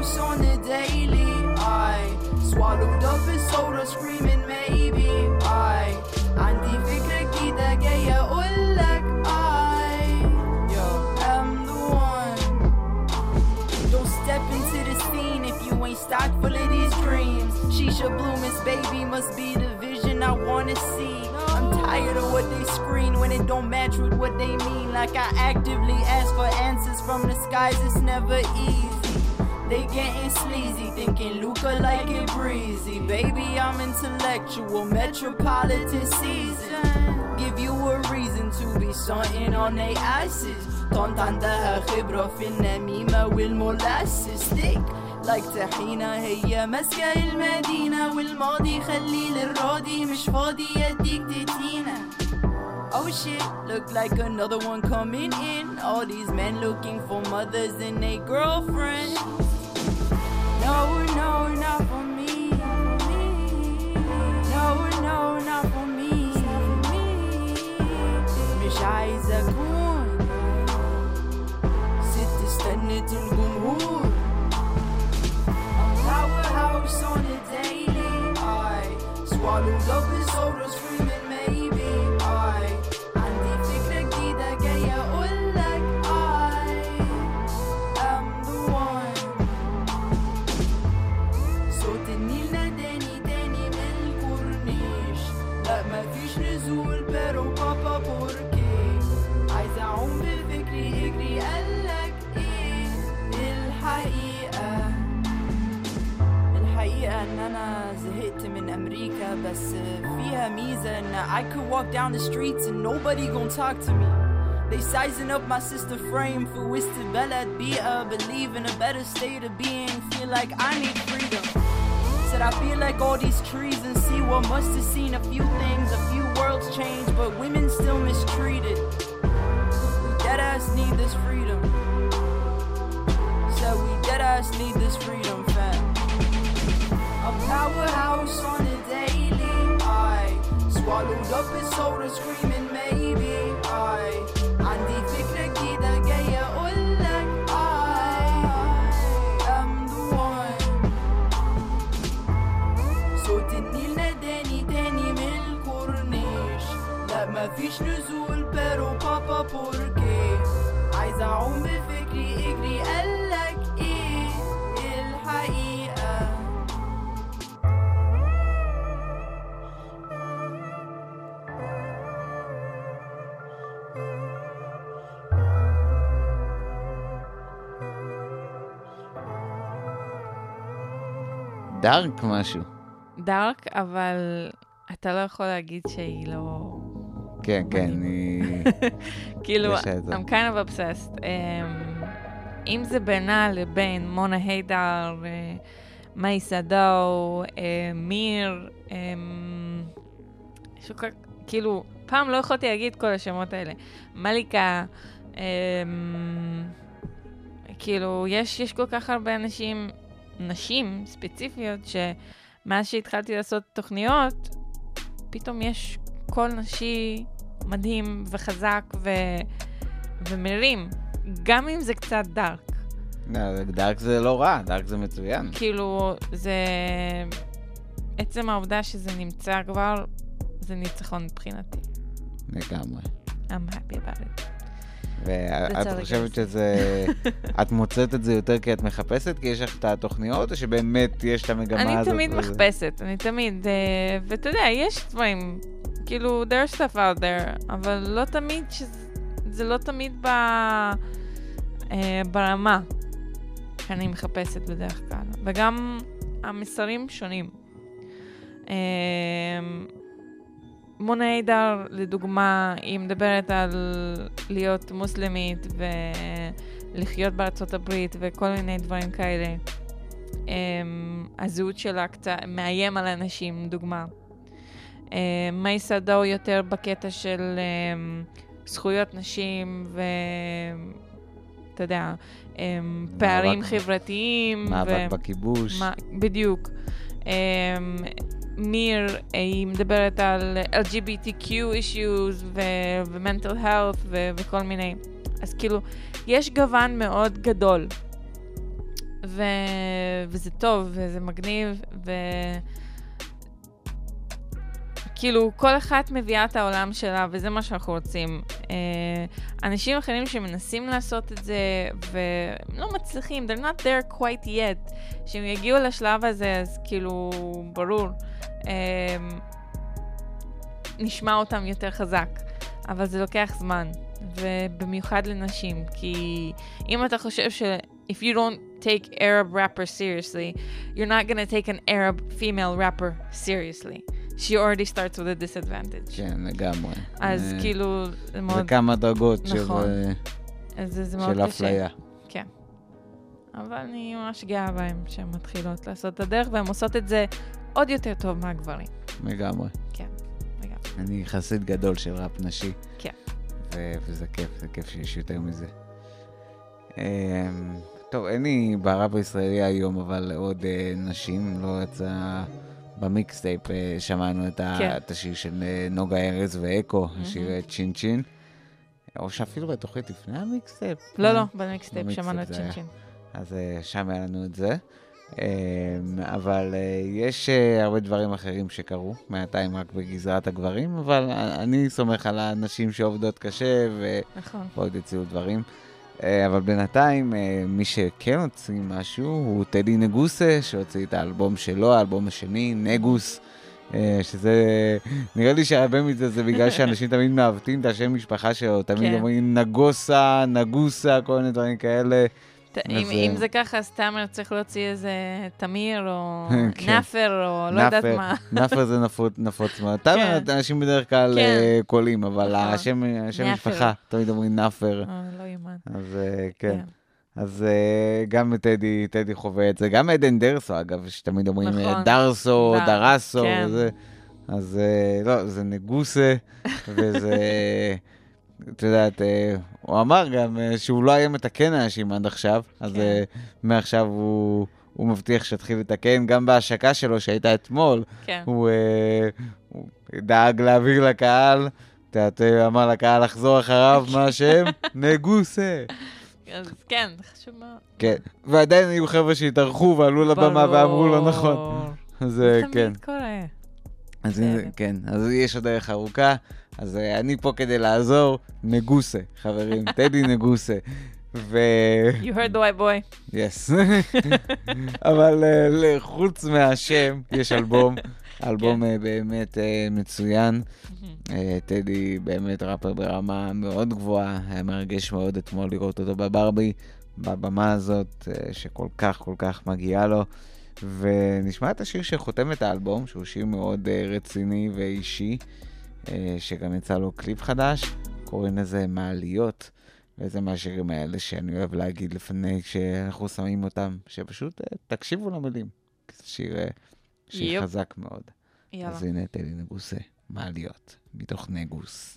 O: house on the daily. I swallowed up a soda screaming maybe. I عندي فكرة كده جاية أقولك I am the one. Don't step into the scene if you ain't stocked full of these dreams. Shisha Bloomis, baby, must be the vision I wanna see. I'm tired of what they screen when it don't match with what they mean. Like I actively ask for answers from the skies, it's never easy. They getting sleazy, thinking Luca like it breezy. Baby, I'm intellectual, metropolitan season. Give you a reason to be something on they asses. طنط عندها خبرة في النميمة والمولاسس. Thick like طحينة هي ماسكة المدينة. والماضي خلي للراضي مش فاضي يديك تتينة. Oh shit, look like another one coming in. All these men looking for mothers and they girlfriends. No, no, not for me. No, no, not for me. مش عايزة أكون ست استنت الجمهور. Powerhouse on the daily. I swallowed up his soda screaming maybe. I عندي فكرة جديدة جاية أقولك I am the one. صوت النيل ناداني تاني من الكورنيش. لا مفيش نزول بيرو بابا بوركي. عايز أعوم بفكري اجري قالك ايه. الحقيقة ان انا زهقت من امريكا بس فيها ميزة ان I could walk down the streets and nobody gon' talk to me. They sizing up my sister frame for وسط بلد بيئة. Believe in a better state of being. Feel like I need freedom. Said I feel like all these trees and see what must have seen a few things, a few worlds change, but women still mistreated. We deadass need this freedom. Said we deadass need this freedom, fam. A powerhouse on the daily. I swallowed up his soda screaming maybe. I عندي فكرة جديدة جاية أقولك I am the one. صوت النيل ناداني تاني من الكورنيش. لا مفيش نزول بيرو بابا بوركي. عايز أعوم بفكري اجري قالك ايه الحقيقة.
E: דארק משהו.
F: דארק, אבל אתה לא יכול להגיד שהיא לא...
E: כן, כן, היא...
F: כאילו, I'm kind of obsessed. אם זה בינה לבין מונה היידר, מאי סדאו, מיר, כאילו, פעם לא יכולתי להגיד כל השמות האלה. מליקה, כאילו, יש כל כך הרבה נשים ספציפיות, שמאז שהתחלתי לעשות תוכניות, פתאום יש קול נשי מדהים וחזק ומרים, גם אם זה קצת דארק.
E: דארק זה לא רע, דארק זה מצוין.
F: כאילו, זה... עצם העובדה שזה נמצא כבר, זה ניצחון מבחינתי.
E: לגמרי.
F: I'm happy about it.
E: ואת חושבת שזה... את מוצאת את זה יותר כי את מחפשת? כי יש לך את התוכניות, או שבאמת יש את המגמה הזאת?
F: אני תמיד מחפשת, אני תמיד... ואתה יודע, יש דברים, כאילו, there's stuff out there, אבל לא תמיד, זה לא תמיד ברמה שאני מחפשת בדרך כלל. וגם המסרים שונים. מונה היידר, לדוגמה, היא מדברת על להיות מוסלמית ולחיות בארצות הברית וכל מיני דברים כאלה. הזהות שלה קצת מאיים על אנשים, דוגמה. מאי סדאו יותר בקטע של זכויות נשים ואתה יודע, פערים חברתיים.
E: מאבק בכיבוש.
F: בדיוק. מיר, היא מדברת על LGBTQ issues ו-mental health וכל מיני. אז כאילו, יש גוון מאוד גדול. וזה טוב, וזה מגניב, כאילו, כל אחת מביאה את העולם שלה, וזה מה שאנחנו רוצים. אנשים אחרים שמנסים לעשות את זה, ולא מצליחים, they're not there quite yet. שהם יגיעו לשלב הזה, אז כאילו, ברור, נשמע אותם יותר חזק. אבל זה לוקח זמן, ובמיוחד לנשים, כי אם אתה חושב if you don't take Arab rapper seriously, you're not going to take an Arab female rapper seriously. She already starts with a disadvantage.
E: כן, לגמרי.
F: אז כאילו, זה מאוד...
E: זה כמה דרגות
F: של
E: אפליה.
F: כן. אבל אני ממש גאה בהם שהן מתחילות לעשות את הדרך, והן עושות את זה עוד יותר טוב מהגברים.
E: לגמרי.
F: כן, לגמרי.
E: אני חסיד גדול של ראפ נשי.
F: כן.
E: וזה כיף, זה כיף שיש יותר מזה. טוב, אין לי בראפ הישראלי היום, אבל עוד נשים, לא יצא... במיקסטייפ שמענו את השיר של נוגה ארז ואקו, השיר צ'ין צ'ין, או שאפילו בתוכנית לפני המיקסטייפ.
F: לא, במיקסטייפ שמענו את צ'ין צ'ין.
E: אז שם היה לנו את זה. אבל יש הרבה דברים אחרים שקרו, מעתיים רק בגזרת הגברים, אבל אני סומך על האנשים שעובדות קשה ועוד יציאו דברים. אבל בינתיים, מי שכן הוציא משהו הוא טדי נגוסה, שהוציא את האלבום שלו, האלבום השני, נגוס, שזה, נראה לי שהרבה מזה זה בגלל שאנשים תמיד מעוותים את השם משפחה שלו, תמיד אומרים נגוסה, נגוסה, כל מיני דברים כאלה.
F: אם זה ככה, סתם צריך להוציא איזה תמיר או נאפר או לא יודעת מה.
E: נאפר זה נפוץ מאוד. אנשים בדרך כלל קולים, אבל השם משפחה, תמיד אומרים נאפר.
F: לא יומן.
E: אז כן. אז גם טדי חווה את זה. גם עדן דרסו, אגב, שתמיד אומרים דרסו, דרסו. אז לא, זה נגוסה, וזה... את יודעת, הוא אמר גם שהוא לא היה מתקן אנשים עד עכשיו, אז מעכשיו הוא מבטיח שתתחיל לתקן, גם בהשקה שלו שהייתה אתמול, הוא דאג להעביר לקהל, אמר לקהל לחזור אחריו מה השם? נגוסה.
F: אז כן, חשוב מאוד.
E: כן, ועדיין היו חבר'ה שהתארחו ועלו לבמה ואמרו לו נכון. אז כן.
F: תמיד קורה.
E: אז כן, אז יש עוד דרך ארוכה, אז אני פה כדי לעזור, נגוסה, חברים, טדי נגוסה.
F: You heard the white boy.
E: Yes. אבל חוץ מהשם, יש אלבום באמת מצוין. טדי באמת ראפר ברמה מאוד גבוהה, היה מרגש מאוד אתמול לראות אותו בברבי, בבמה הזאת, שכל כך כל כך מגיעה לו. ונשמע את השיר שחותם את האלבום, שהוא שיר מאוד רציני ואישי, שגם יצא לו קליפ חדש, קוראים לזה מעליות, וזה מהשירים האלה שאני אוהב להגיד לפני שאנחנו שמים אותם, שפשוט תקשיבו למילים, כי זה שיר חזק מאוד. אז הנה טדי נגוסה, מעליות, מתוך נגוס.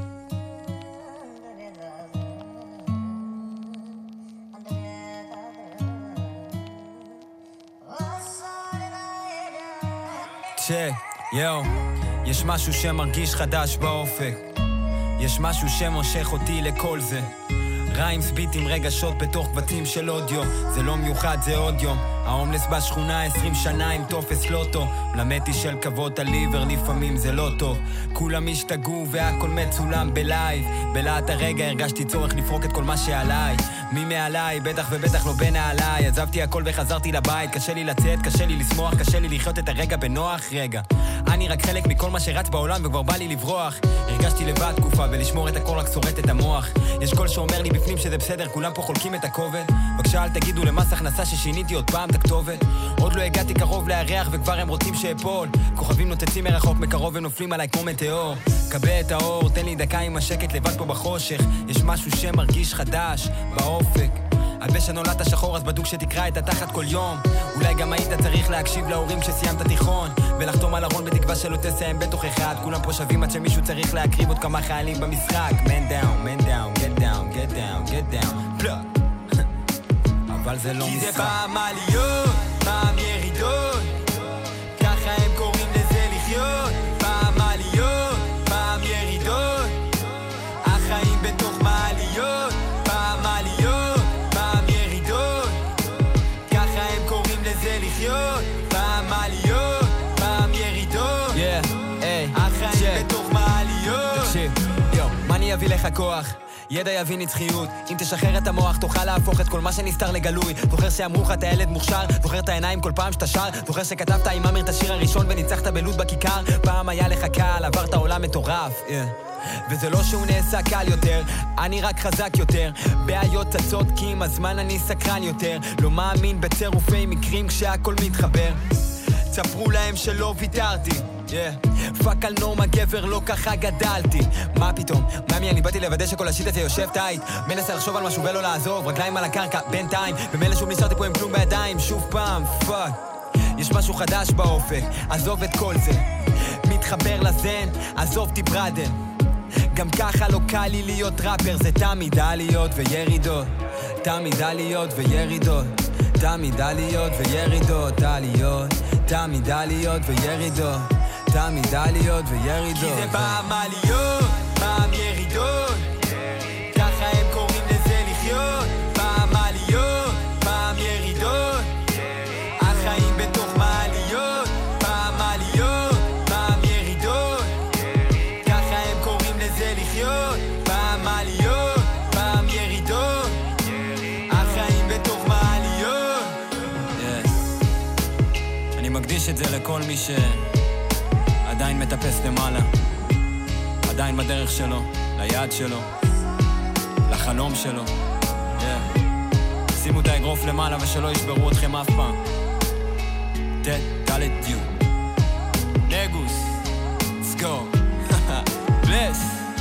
P: יאו, יש משהו שמרגיש חדש באופק, יש משהו שמושך אותי לכל זה, ריימס ביטים רגשות בתוך קבצים של אודיו, זה לא מיוחד, זה עוד יום, ההומלס בשכונה 20 שנה עם תופס לוטו, מלמדתי של כבוד הליבר, לפעמים זה לא טוב, כולם השתגעו והכל מצולם בלייב, בלעת הרגע הרגשתי צורך לפרוק את כל מה שעליי, מי מעליי, בטח ובטח לא בנעליי, עזבתי הכל וחזרתי לבית, קשה לי לצאת, קשה לי לשמוח, קשה לי לחיות את הרגע בנוח רגע, אני רק חלק מכל מה שרץ בעולם וכבר בא לי לברוח, הרגשתי לבד תקופה ולשמור את הכל רק שורט את המוח, יש קול שאומר לי בפנים שזה בסדר, כולם פה חולקים את הכובד, בבקשה אל תגידו למס הכנסה ששיניתי עוד פעם את הכתובת, עוד לא הגעתי קרוב לירח וכבר הם רוצים שאפול, כוכבים נוצצים מרחוק מקרוב ונופלים עליי כמו מטאור, קבל את האור, תן לי דקה עם השקט לבד פה בחושך, יש משהו שמרגיש חדש באופק, הלבש הנולדת שחור אז בדוק שתקרא את התחת כל יום, אולי גם היית צריך להקשיב להורים כשסיימת תיכון, ולחתום על ארון בתקווה שלא תסיים בתוך אחד, כולם פה שווים עד שמישהו צריך להקריב עוד כמה חיילים במשחק, man down, man down, get down, get down, get down, plug. אבל זה לא משחק. כי זה פעם עליות, פעם ירידות, ככה הם קוראים לזה לחיות, פעם עליות, פעם ירידות, החיים בתוך מעליות, פעם עליות, פעם ירידות, לך כוח, ידע יביא נצחיות. אם תשחרר את המוח תוכל להפוך את כל מה שנסתר לגלוי. זוכר שאמרו לך אתה ילד מוכשר, זוכר את העיניים כל פעם שאתה שר, זוכר שכתבת עם אמיר את השיר הראשון וניצחת בלוד בכיכר. פעם היה לך קל, עברת עולם מטורף, וזה לא שהוא נעשה קל יותר, אני רק חזק יותר. בעיות צצות כי עם הזמן אני סקרן יותר. לא מאמין בצירופי מקרים כשהכל מתחבר. תספרו להם שלא ויתרתי, פאק על נורמה גבר, לא ככה גדלתי. מה פתאום? מאמי, אני באתי לוודא שכל השיט הזה יושב טייט. מנסה לחשוב על משהו ולא לעזוב, רגליים על הקרקע, בינתיים ומילא שוב נשארתי פה עם כלום בידיים. שוב פעם, פאק, יש משהו חדש באופק, עזוב את כל זה. מתחבר לזן, עזוב תברדן. גם ככה לא קל לי להיות ראפר, זה תמיד עליות וירידות, תמיד עליות וירידות, תמיד עליות וירידות, עליות, תמיד עליות וירידות, תמיד עליות וירידות. כי זה פעם עליות, פעם ירידות, ככה הם קוראים לזה לחיות. פעם עליות, פעם ירידות, החיים בתוך מעליות. פעם עליות, פעם ירידות, ככה הם קוראים לזה לחיות. פעם עליות, פעם ירידות, החיים בתוך מעליות. אני מקדיש את זה לכל מי שעדיין מטפס למעלה, עדיין בדרך שלו, ליעד שלו, לחלום שלו. שימו את האגרוף למעלה ושלא ישברו אתכם אף פעם. תלת דיו נגוס, let's go. bless.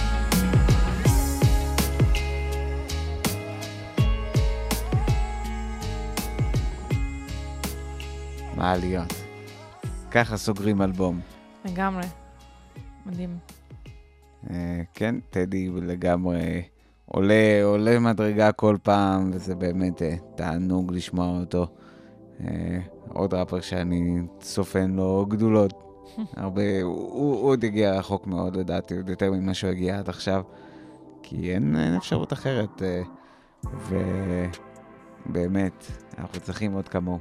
E: מעליות. ככה סוגרים אלבום.
F: לגמרי. מדהים.
E: כן, טדי לגמרי עולה מדרגה כל פעם, וזה באמת תענוג לשמוע אותו. עוד ראפר שאני סופן לו גדולות. הרבה, הוא עוד הגיע רחוק מאוד לדעתי, עוד יותר ממה שהוא הגיע עד עכשיו, כי אין אפשרות אחרת, ובאמת, אנחנו צריכים עוד כמוהו.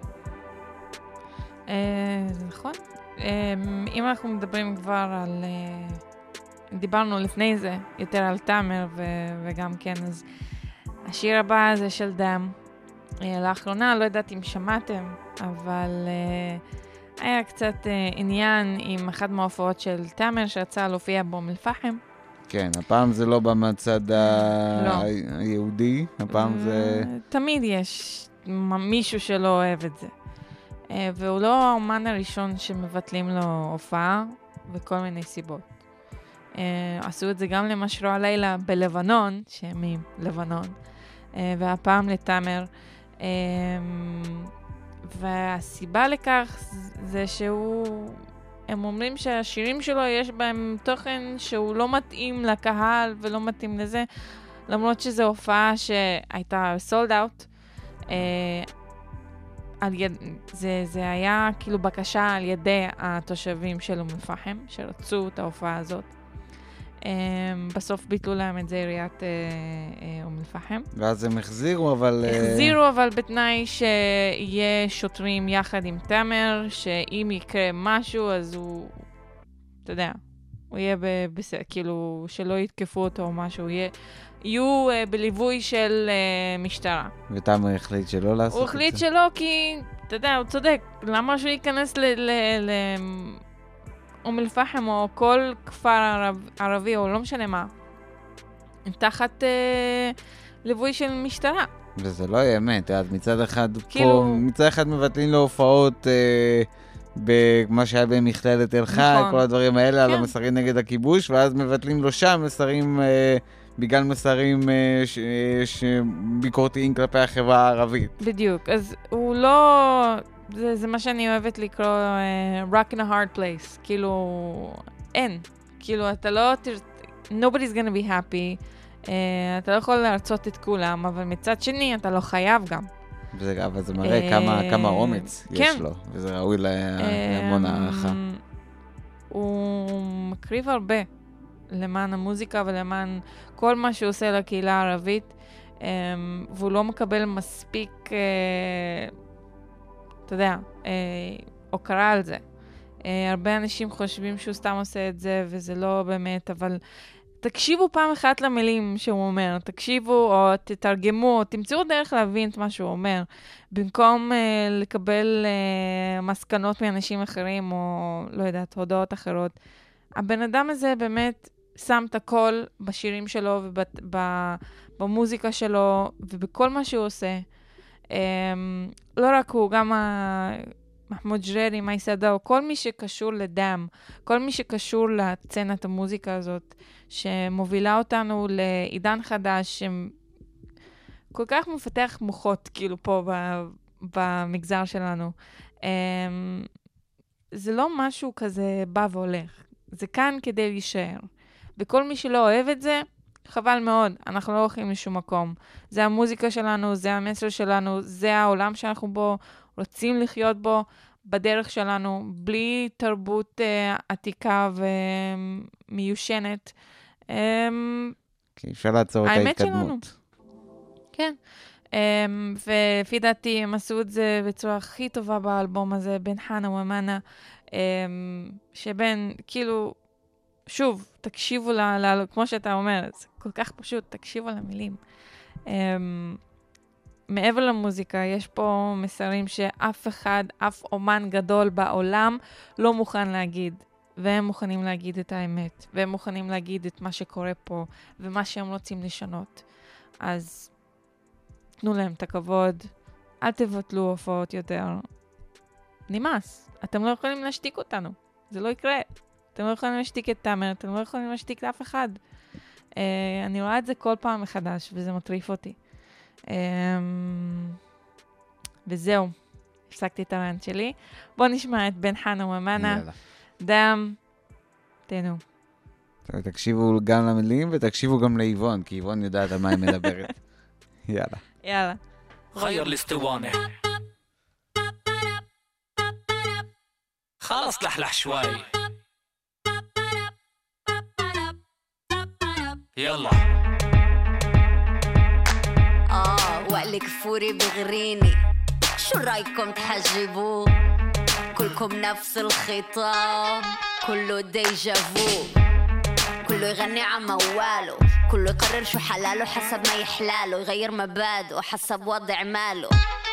F: זה נכון. אם אנחנו מדברים כבר על... דיברנו לפני זה יותר על תאמר, וגם כן, אז השיר הבא זה של דם. לאחרונה, לא יודעת אם שמעתם, אבל היה קצת עניין עם אחת מההופעות של תאמר שיצא להופיע באום אל-פחם.
E: כן, הפעם זה לא במצד היהודי, הפעם זה...
F: תמיד יש מישהו שלא אוהב את זה. והוא לא האומן הראשון שמבטלים לו הופעה, וכל מיני סיבות. עשו את זה גם למשרו הלילה בלבנון, שהם מלבנון, והפעם לתאמר. והסיבה לכך זה הם אומרים שהשירים שלו יש בהם תוכן שהוא לא מתאים לקהל ולא מתאים לזה, למרות שזו הופעה שהייתה sold out. זה היה כאילו בקשה על ידי התושבים של אום אל-פחם, שרצו את ההופעה הזאת. בסוף ביטלו להם את זה עיריית אום אל-פחם.
E: ואז הם החזירו, אבל...
F: החזירו, אבל בתנאי שיהיה שוטרים יחד עם תאמר, שאם יקרה משהו, אז הוא, אתה יודע, הוא יהיה כאילו, שלא יתקפו אותו או משהו, יהיו בליווי של משטרה.
E: ותאמר החליט שלא לעשות את זה?
F: הוא החליט שלא, כי, אתה יודע, הוא צודק. למה שהוא ייכנס אום אל-פחם או כל כפר ערבי או לא משנה מה, תחת ליווי של משטרה.
E: וזה לא יהיה אמת, מצד אחד פה, מצד אחד מבטלים לו הופעות במה שהיה במכללת תל חי, כל הדברים האלה, על המסרים נגד הכיבוש, ואז מבטלים לו שם מסרים, בגלל מסרים ביקורתיים כלפי החברה הערבית.
F: בדיוק, אז הוא לא... זה מה שאני אוהבת לקרוא rock in a hard place. כאילו, אין. כאילו, אתה לא... nobody's gonna be happy. אתה לא יכול להרצות את כולם, אבל מצד שני, אתה לא חייב גם.
E: אבל זה מראה כמה אומץ יש לו, וזה ראוי להמון הערכה.
F: הוא מקריב הרבה למען המוזיקה ולמען כל מה שהוא עושה לקהילה הערבית, והוא לא מקבל מספיק... אתה יודע, הוקרה על זה. הרבה אנשים חושבים שהוא סתם עושה את זה, וזה לא באמת, אבל תקשיבו פעם אחת למילים שהוא אומר, תקשיבו או תתרגמו, או תמצאו דרך להבין את מה שהוא אומר, במקום לקבל מסקנות מאנשים אחרים, או לא יודעת, הודעות אחרות. הבן אדם הזה באמת שם את הכל בשירים שלו, ובמוזיקה שלו, ובכל מה שהוא עושה. לא רק הוא, גם מחמוד ג'ררי, מאי סאדו, כל מי שקשור לדם, כל מי שקשור לצנת המוזיקה הזאת, שמובילה אותנו לעידן חדש, שכל כך מפתח מוחות, כאילו פה במגזר שלנו. זה לא משהו כזה בא והולך. זה כאן כדי להישאר. וכל מי שלא אוהב את זה, חבל מאוד. אנחנו לא הולכים לשום מקום. זה המוזיקה שלנו, זה המסר שלנו, זה העולם שאנחנו בו, רוצים לחיות בו בדרך שלנו, בלי תרבות עתיקה ומיושנת.
E: כי אפשר לעצור את ההתקדמות.
F: כן. ולפי דעתי הם עשו את זה בצורה הכי טובה באלבום הזה, בין חנה ומאנה, שבין, כאילו, שוב, תקשיבו כמו שאתה אומר, זה כל כך פשוט, תקשיבו למילים. מעבר למוזיקה, יש פה מסרים שאף אחד, אף אומן גדול בעולם לא מוכן להגיד. והם מוכנים להגיד את האמת. והם מוכנים להגיד את מה שקורה פה, ומה שהם רוצים לשנות. אז תנו להם את הכבוד. אל תבטלו הופעות יותר. נמאס. אתם לא יכולים להשתיק אותנו. זה לא יקרה. אתם לא יכולים להשתיק את תאמר, אתם לא יכולים להשתיק את אף אחד. אני רואה את זה כל פעם מחדש, וזה מטריף אותי. וזהו, הפסקתי את הרעיון שלי. בואו נשמע את בן חנה ומאנה. דם, תנו.
E: תקשיבו גם למילים ותקשיבו גם לאיבון, כי איבון יודעת על מה היא מדברת. יאללה.
F: יאללה.
Q: غير الاسطوانة خلص لحلح شوي يلا
R: وقلي كفوري بغريني شو رايكم تحجبوه كلكم نفس الخطاب كله ديجافو كله يغني عن مواله كله يقرر شو حلاله حسب ما يحلاله يغير مبادئه حسب وضع ماله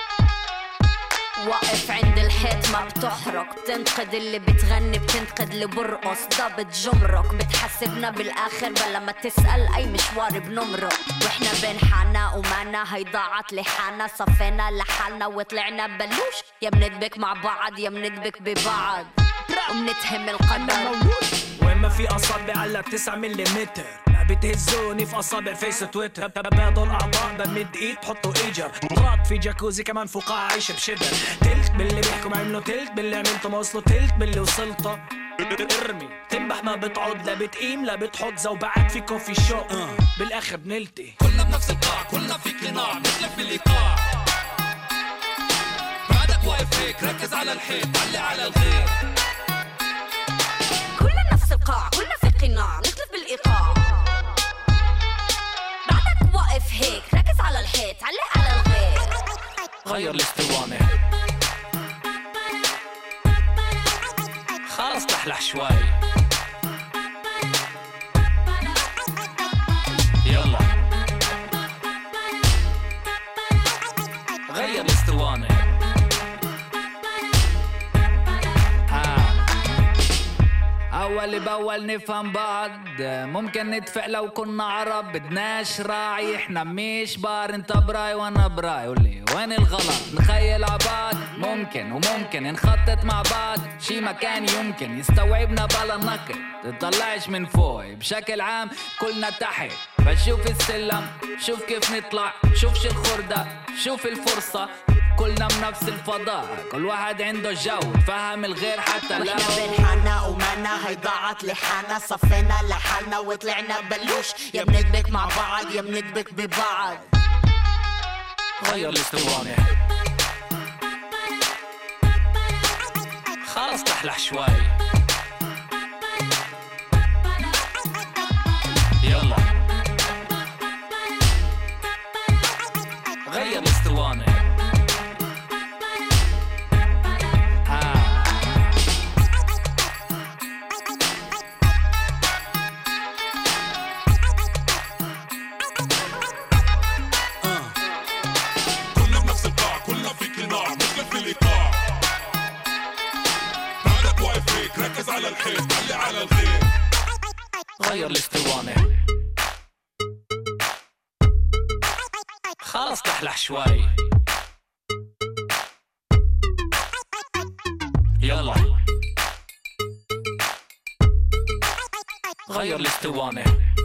R: واقف عند الحيط ما بتحرك بتنتقد اللي بتغني بتنتقد اللي برقص ضابط جمرك بتحسبنا بالاخر بلا ما تسأل اي مشوار بنمرق واحنا بين حانا ومانا هي ضاعت لحانا صفينا لحالنا وطلعنا بلوش يا بندبك مع بعض يا بندبك ببعض وبنتهم القدر
Q: وين ما في اصابع على 9 ملم بتهزوني في اصابع فيس تويتر تبادل اعضاء بمد ايد حطوا ايجر غلط في جاكوزي كمان فوقها عايشه بشبر تلت باللي بيحكم عملوا تلت باللي عملته ما وصلوا تلت باللي وصلته ارمي تنبح ما بتعود لا بتقيم لا بتحط زوبعات فيكم في الشوق بالاخر بنلتي
K: كلنا بنفس القاع كلنا في قناع نخلف بالايقاع بعدك واقف هيك ركز على الحيط علي على الغير
R: كلنا نفس القاع كلنا في قناع نخلف بالايقاع هيك ركز على الحيط علق على الغير
Q: غير الاسطوانة خلص تحلح شوي يلا غير الاسطوانة أول بأول نفهم بعض ممكن نتفق لو كنا عرب بدناش راعي احنا مش بار انت براي وانا براي قولي وين الغلط نخيل عباد ممكن وممكن نخطط مع بعض شي مكان يمكن يستوعبنا بلا نقد تطلعش من فوق بشكل عام كلنا تحت بشوف السلم شوف كيف نطلع شوفش الخردة شوف الفرصة كلنا بنفس الفضاء كل واحد عنده جو فهم الغير حتى لو
R: واحنا بين حالنا ومانا هي ضاعت لحالنا صفينا لحالنا وطلعنا بلوش يا بندبك مع بعض يا بندبك ببعض
Q: غير الاسطوانة خلص تحلح شوي يلا غير الاسطوانة
K: على الخير صلي على الخير
Q: غير الاسطوانة خلص كحلح شوي يلا غير الاسطوانة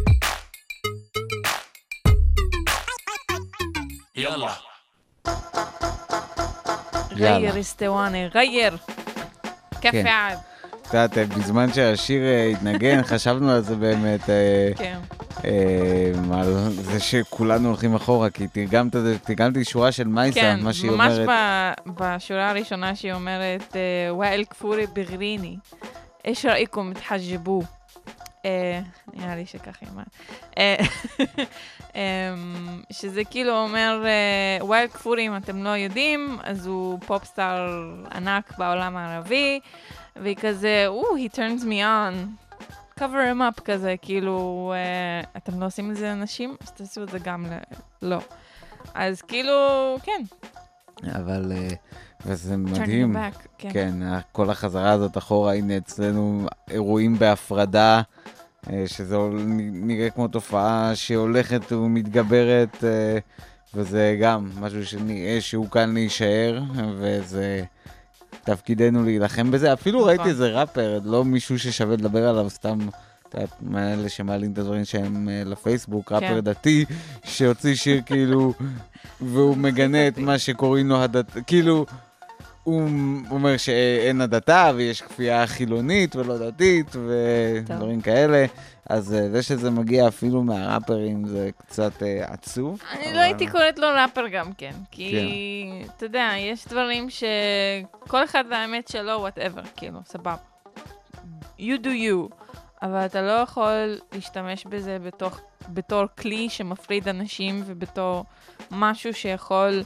Q: يلا
F: غير اسطوانة غير כיף יעד.
E: את יודעת, בזמן שהשיר התנגן, חשבנו על זה באמת, על זה שכולנו הולכים אחורה, כי תרגמתי שורה של מייסה, מה שהיא אומרת.
F: כן, ממש בשורה הראשונה שהיא אומרת, ואל כפורי בגריני, איש ראיקום מתחג'בו. נראה לי שכך היא שזה כאילו אומר, ואל כפורי, אם אתם לא יודעים, אז הוא פופסטאר ענק בעולם הערבי, והיא כזה, he turns me on, cover him up כזה, כאילו, אתם לא עושים את זה לאנשים? אז תעשו את זה גם לא. אז כאילו, כן.
E: אבל, וזה מדהים. כן, כל החזרה הזאת אחורה, הנה אצלנו אירועים בהפרדה, שזה נראה כמו תופעה שהולכת ומתגברת, וזה גם משהו שנראה שהוא כאן להישאר, וזה תפקידנו להילחם בזה. אפילו ראיתי איזה ראפר, לא מישהו ששווה לדבר עליו, סתם, מאלה שמעלים את הדברים שהם לפייסבוק, ראפר דתי, שהוציא שיר כאילו, והוא מגנה את מה שקוראים לו הדתה, כאילו, הוא אומר שאין הדתה, ויש כפייה חילונית ולא דתית, ודברים כאלה. אז זה שזה מגיע אפילו מהראפרים, זה קצת עצוב.
F: אני לא הייתי קוראת לו ראפר גם כן, כי אתה יודע, יש דברים שכל אחד והאמת שלו, whatever, כאילו, סבבה. You do you, אבל אתה לא יכול להשתמש בזה בתור כלי שמפריד אנשים, ובתור משהו שיכול...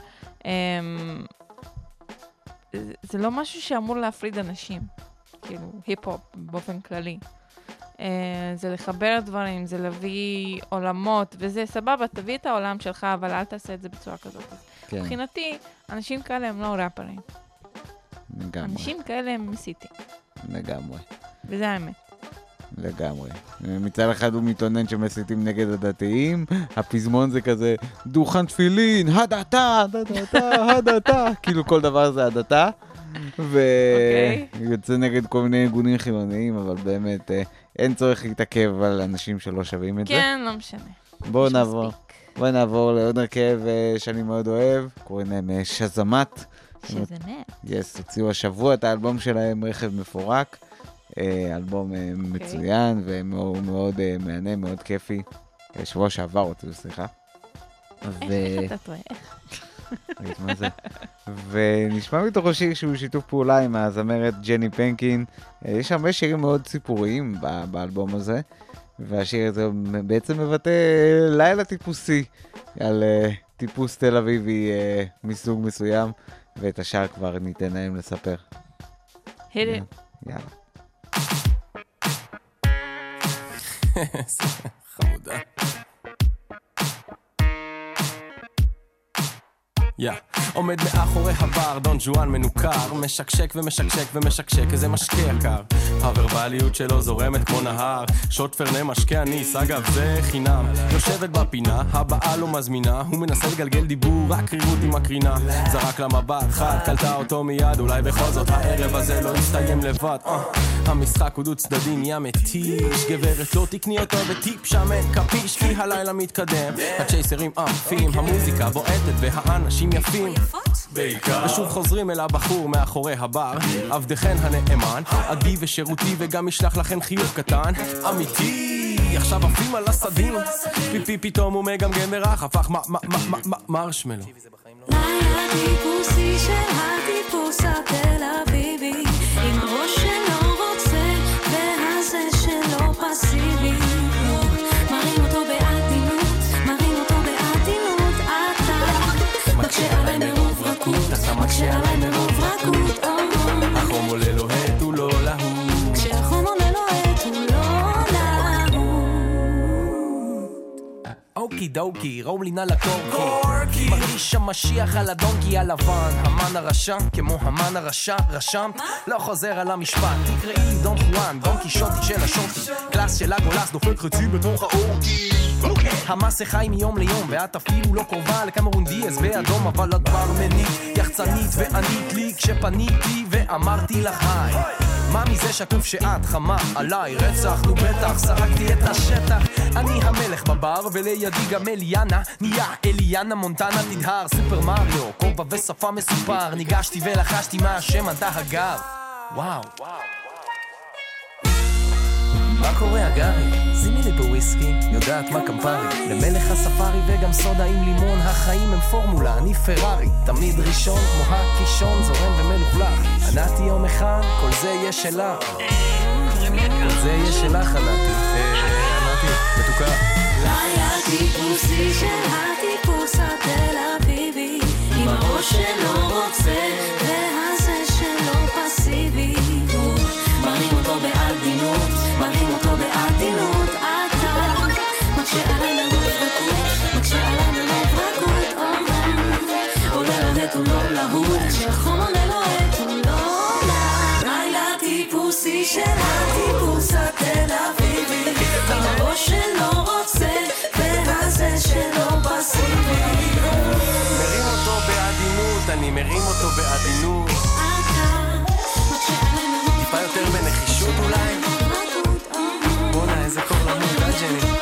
F: זה לא משהו שאמור להפריד אנשים, כאילו, היפ-הופ באופן כללי. זה לחבר דברים, זה להביא עולמות, וזה סבבה, תביא את העולם שלך, אבל אל תעשה את זה בצורה כזאת. מבחינתי, אנשים כאלה הם לא ראפרים.
E: לגמרי.
F: אנשים כאלה הם מסיתים.
E: לגמרי.
F: וזה האמת.
E: לגמרי. מצד אחד הוא מתעונן שמסיתים נגד הדתיים, הפזמון זה כזה דוכן תפילין, הדתה, הדתה, כאילו כל דבר זה הדתה, ויוצא נגד כל מיני ארגונים חילוניים, אבל באמת אין צורך להתעכב על אנשים שלא שווים את זה.
F: כן, לא משנה.
E: בואו נעבור לעוד הרכב שאני מאוד אוהב, קוראים להם שזמת. יס, הוציאו השבוע את האלבום שלהם, רכב מפורק. אלבום מצוין ומאוד מהנה, מאוד כיפי. שבוע שעבר אותי, סליחה.
F: איך אתה טועה?
E: איך? מה זה? ונשמע מתוך השיר שהוא שיתוף פעולה עם הזמרת ג'ני פנקין. יש הרבה שירים מאוד סיפוריים באלבום הזה, והשיר הזה בעצם מבטא לילה טיפוסי על טיפוס תל אביבי מסוג מסוים, ואת השאר כבר ניתן להם לספר.
F: יאללה.
S: חמודה. עומד מאחורי הבר, דון ג'ואן מנוכר, משקשק ומשקשק ומשקשק, איזה משקה יקר. הוורבליות שלו זורמת כמו נהר, שוט פרנה משקה אניס, אגב זה חינם. יושבת בפינה, הבאה לא מזמינה, הוא מנסה לגלגל דיבור, רק קרירות עם הקרינה. זרק למבט, חד, קלטה אותו מיד, אולי בכל זאת הערב הזה לא יסתיים לבד. המשחק הוא דו צדדי נהיה מתיש, גברת לא תקני אותו בטיפ שמן קפיש, כי הלילה מתקדם, הצ'ייסרים עפים, המוזיקה בועטת והאנשים יפים בעיקר. ושוב חוזרים אל הבחור מאחורי הבר, עבדכן הנאמן, עדי ושירותי, וגם ישלח לכם חיוך קטן אמיתי. עכשיו עפים על הסדים, פיפי פתאום הוא מגמגם ורח, הפך מרשמלו.
O: הטיפוסי של הטיפוס התל אביבי, עם ראש שלא רוצה והזה שלא פסיבי, מרים אותו בעדינות, מרים אותו בעדינות. אתה מקשה עליי מרוב רכות, אתה מקשה עליי מרוב רכות.
S: החום עולה לוהט הוא לא להוט,
O: כשהחום עולה לוהט הוא לא להוט.
S: אוקי דוקי, רומלינה לקורקי מרגיש המשיח על הדונקי הלבן, המן הרשע כמו המן הרשע, רשמת? לא חוזר על המשפט, תקראי לי דון חואן, דון קישוטי של השוטי, קלאס של הגולס דופק חצי בתוך האורקי. המסה חי מיום ליום ואת אפילו לא קרובה לקמרון דיאז באדום, אבל את ברמנית, יחצנית וענית לי כשפניתי ואמרתי לך היי. מה מזה שקוף שאת חמה עליי, רצח נו בטח, סרקתי את השטח, אני המלך בבר ולידי גם אליאנה, נהיה אליאנה מונטנה תדהר, סופר מריו, כובע ושפה מסופר, ניגשתי ולחשתי מה השם אתה הגר. וואו מה קורה אגרי? שימי לי פה וויסקי, יודעת מה קמפרי, למלך הספארי וגם סודה עם לימון, החיים הם פורמולה, אני פרארי, תמיד ראשון כמו הקישון, זורם ומלוכלך, ענתי יום אחד, כל זה יהיה שלך, כל זה יהיה שלך ענתי, ענתי, מתוקה.
O: לילה טיפוסי של הטיפוס התל אביבי, עם הראש שלו רוצה והזה שלו פסיבי, מרים אותו בעדינות, מרים אותו בעדינות, אתה מקשה עליי מרוב רכות, מקשה עליי מרוב רכות, עולה לו את הוא לא להוד, שחום עולה לו את הוא לא לה. לילה טיפוסי של הטיפוס התל אביבי, עם הראש שלו רוצה והזה שלו פסיבי,
S: מרים אותו בעדינות, אני מרים אותו בעדינות, טיפה יותר בנחישות אולי. בונה איזה קור למות, ג'ני.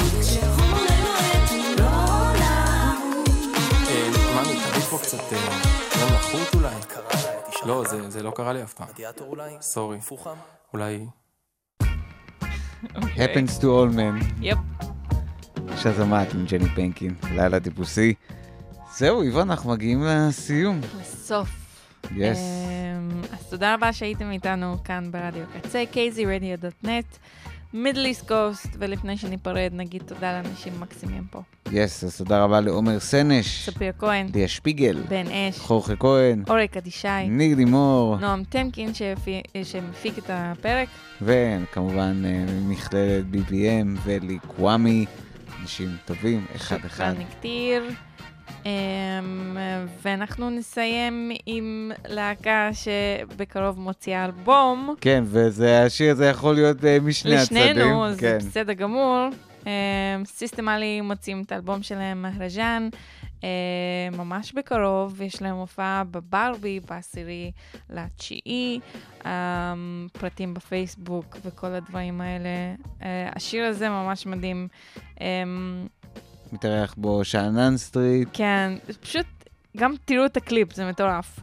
S: ממי, תביא פה קצת גם לחוט אולי. לא, זה לא קרה לי אף פעם. סורי. אולי...
E: Happens to all men.
F: יפ.
E: שזמת עם ג'ני פנקין, לילה טיפוסי. זהו, איבון, אנחנו מגיעים לסיום.
F: לסוף.
E: יס.
F: אז תודה רבה שהייתם איתנו כאן ברדיו קצה, kzradio.net, מידל איסט קוסט, ולפני שניפרד נגיד תודה לאנשים מקסימים פה.
E: יס, אז תודה רבה לעומר סנש,
F: ספיר כהן,
E: דיה שפיגל,
F: בן אש,
E: חורכה כהן,
F: אורי קדישי,
E: ניר לימור,
F: נועם טמקין שמפיק את הפרק,
E: וכמובן מכללת BPM וליקוואמי, אנשים טובים, אחד.
F: נקטיר. ואנחנו נסיים עם להקה שבקרוב מוציאה אלבום.
E: כן, וזה השיר הזה יכול להיות משני הצדדים.
F: לשנינו, זה בסדר גמור. סיסטמלי מוצאים את האלבום שלהם מהרג'אן. ממש בקרוב, יש להם הופעה בברבי, ב10/9, פרטים בפייסבוק וכל הדברים האלה. השיר הזה ממש מדהים.
E: מתארח בו שאנן סטריט.
F: כן, פשוט גם תראו את הקליפ, זה מטורף.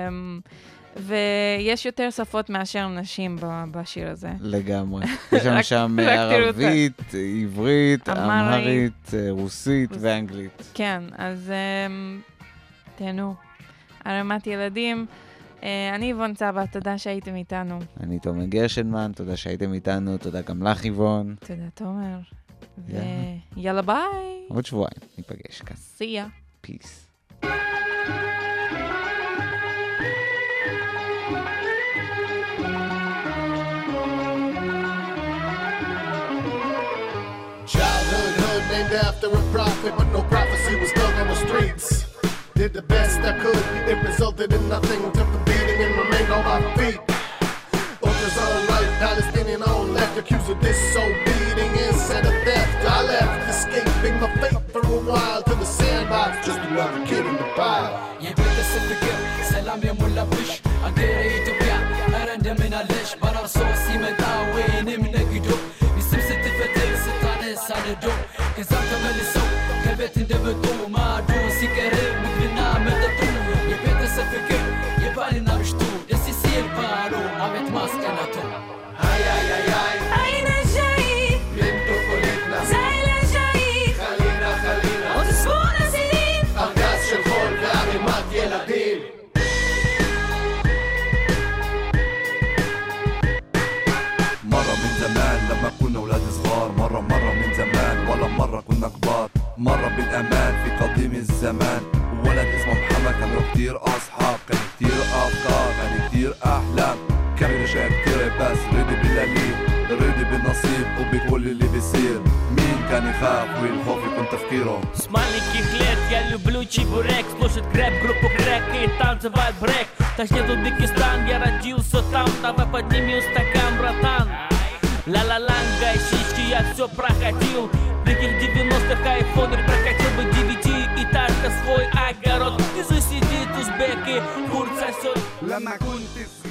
F: ויש יותר שפות מאשר נשים בשיר הזה.
E: לגמרי. יש שם ערבית, עברית, אמהרית, רוסית ואנגלית.
F: כן, אז תהנו. הרמת ילדים. אני איבון צבא, תודה שהייתם איתנו.
E: אני תומר גרשנמן, תודה שהייתם איתנו, תודה גם לך איבון.
F: תודה תומר. ויאללה ביי.
E: עוד שבועיים, ניפגש כאן.
F: See ya.
E: Peace.
T: Childhood hood named after a prophet, but no prophecy was done on the streets. Did the best I could, it resulted in nothing. Took a beating and remained on my feet. Ultras on right, Palestinian on left. Accused of disobeding instead of theft. I left, escaping my fate for a while to the sandbox. Just another kid in the pile.
K: يا بيت السفكر سلام يا مولا بش أقري تبيع أرند من الليش برا صوصي متاوين من قدو بسم ست فتر ستانة ساندو كزام كمال السوق كبيت اندبتو ما دو سيكرر مكبنا مدتو يا بيت السفكر يا بالي نابشتو دسي سير بارو عمت ماسكناتو هاي هاي هاي هاي
O: أين جاي؟
T: بنتو قولتنا
O: زايلة جاي
T: خلينا
O: עוד שמונה סנים
T: ארגז של חול וערימת ילדים
U: مرة من زمان لما كنا ولاد صغار مرة من زمان ولا مرة كنا كبار مرة بالأمان في قديم الزمان ولد اسمه محمد كان له كتير أصحاب كان كتير أفكار كان كتير أحلام كان مشاعر كتير بس رضي بالقليل رضي بالنصيب وبكل اللي بيصير. مين كان يخاف والخوف يكون تفكيره.
A: С маленьких лет я люблю чебурек, слушать грэп, группу крэк и танцевать брейк. Ташкент, Узбекистан, я родился там, давай поднимем стакан, братан. Ла-ла-ланга и шишки, я все проходил. В этих 90-х айфонер прокатил бы DVD и тачка свой огород. И засидит узбеки, курт сосет.
U: لما كنت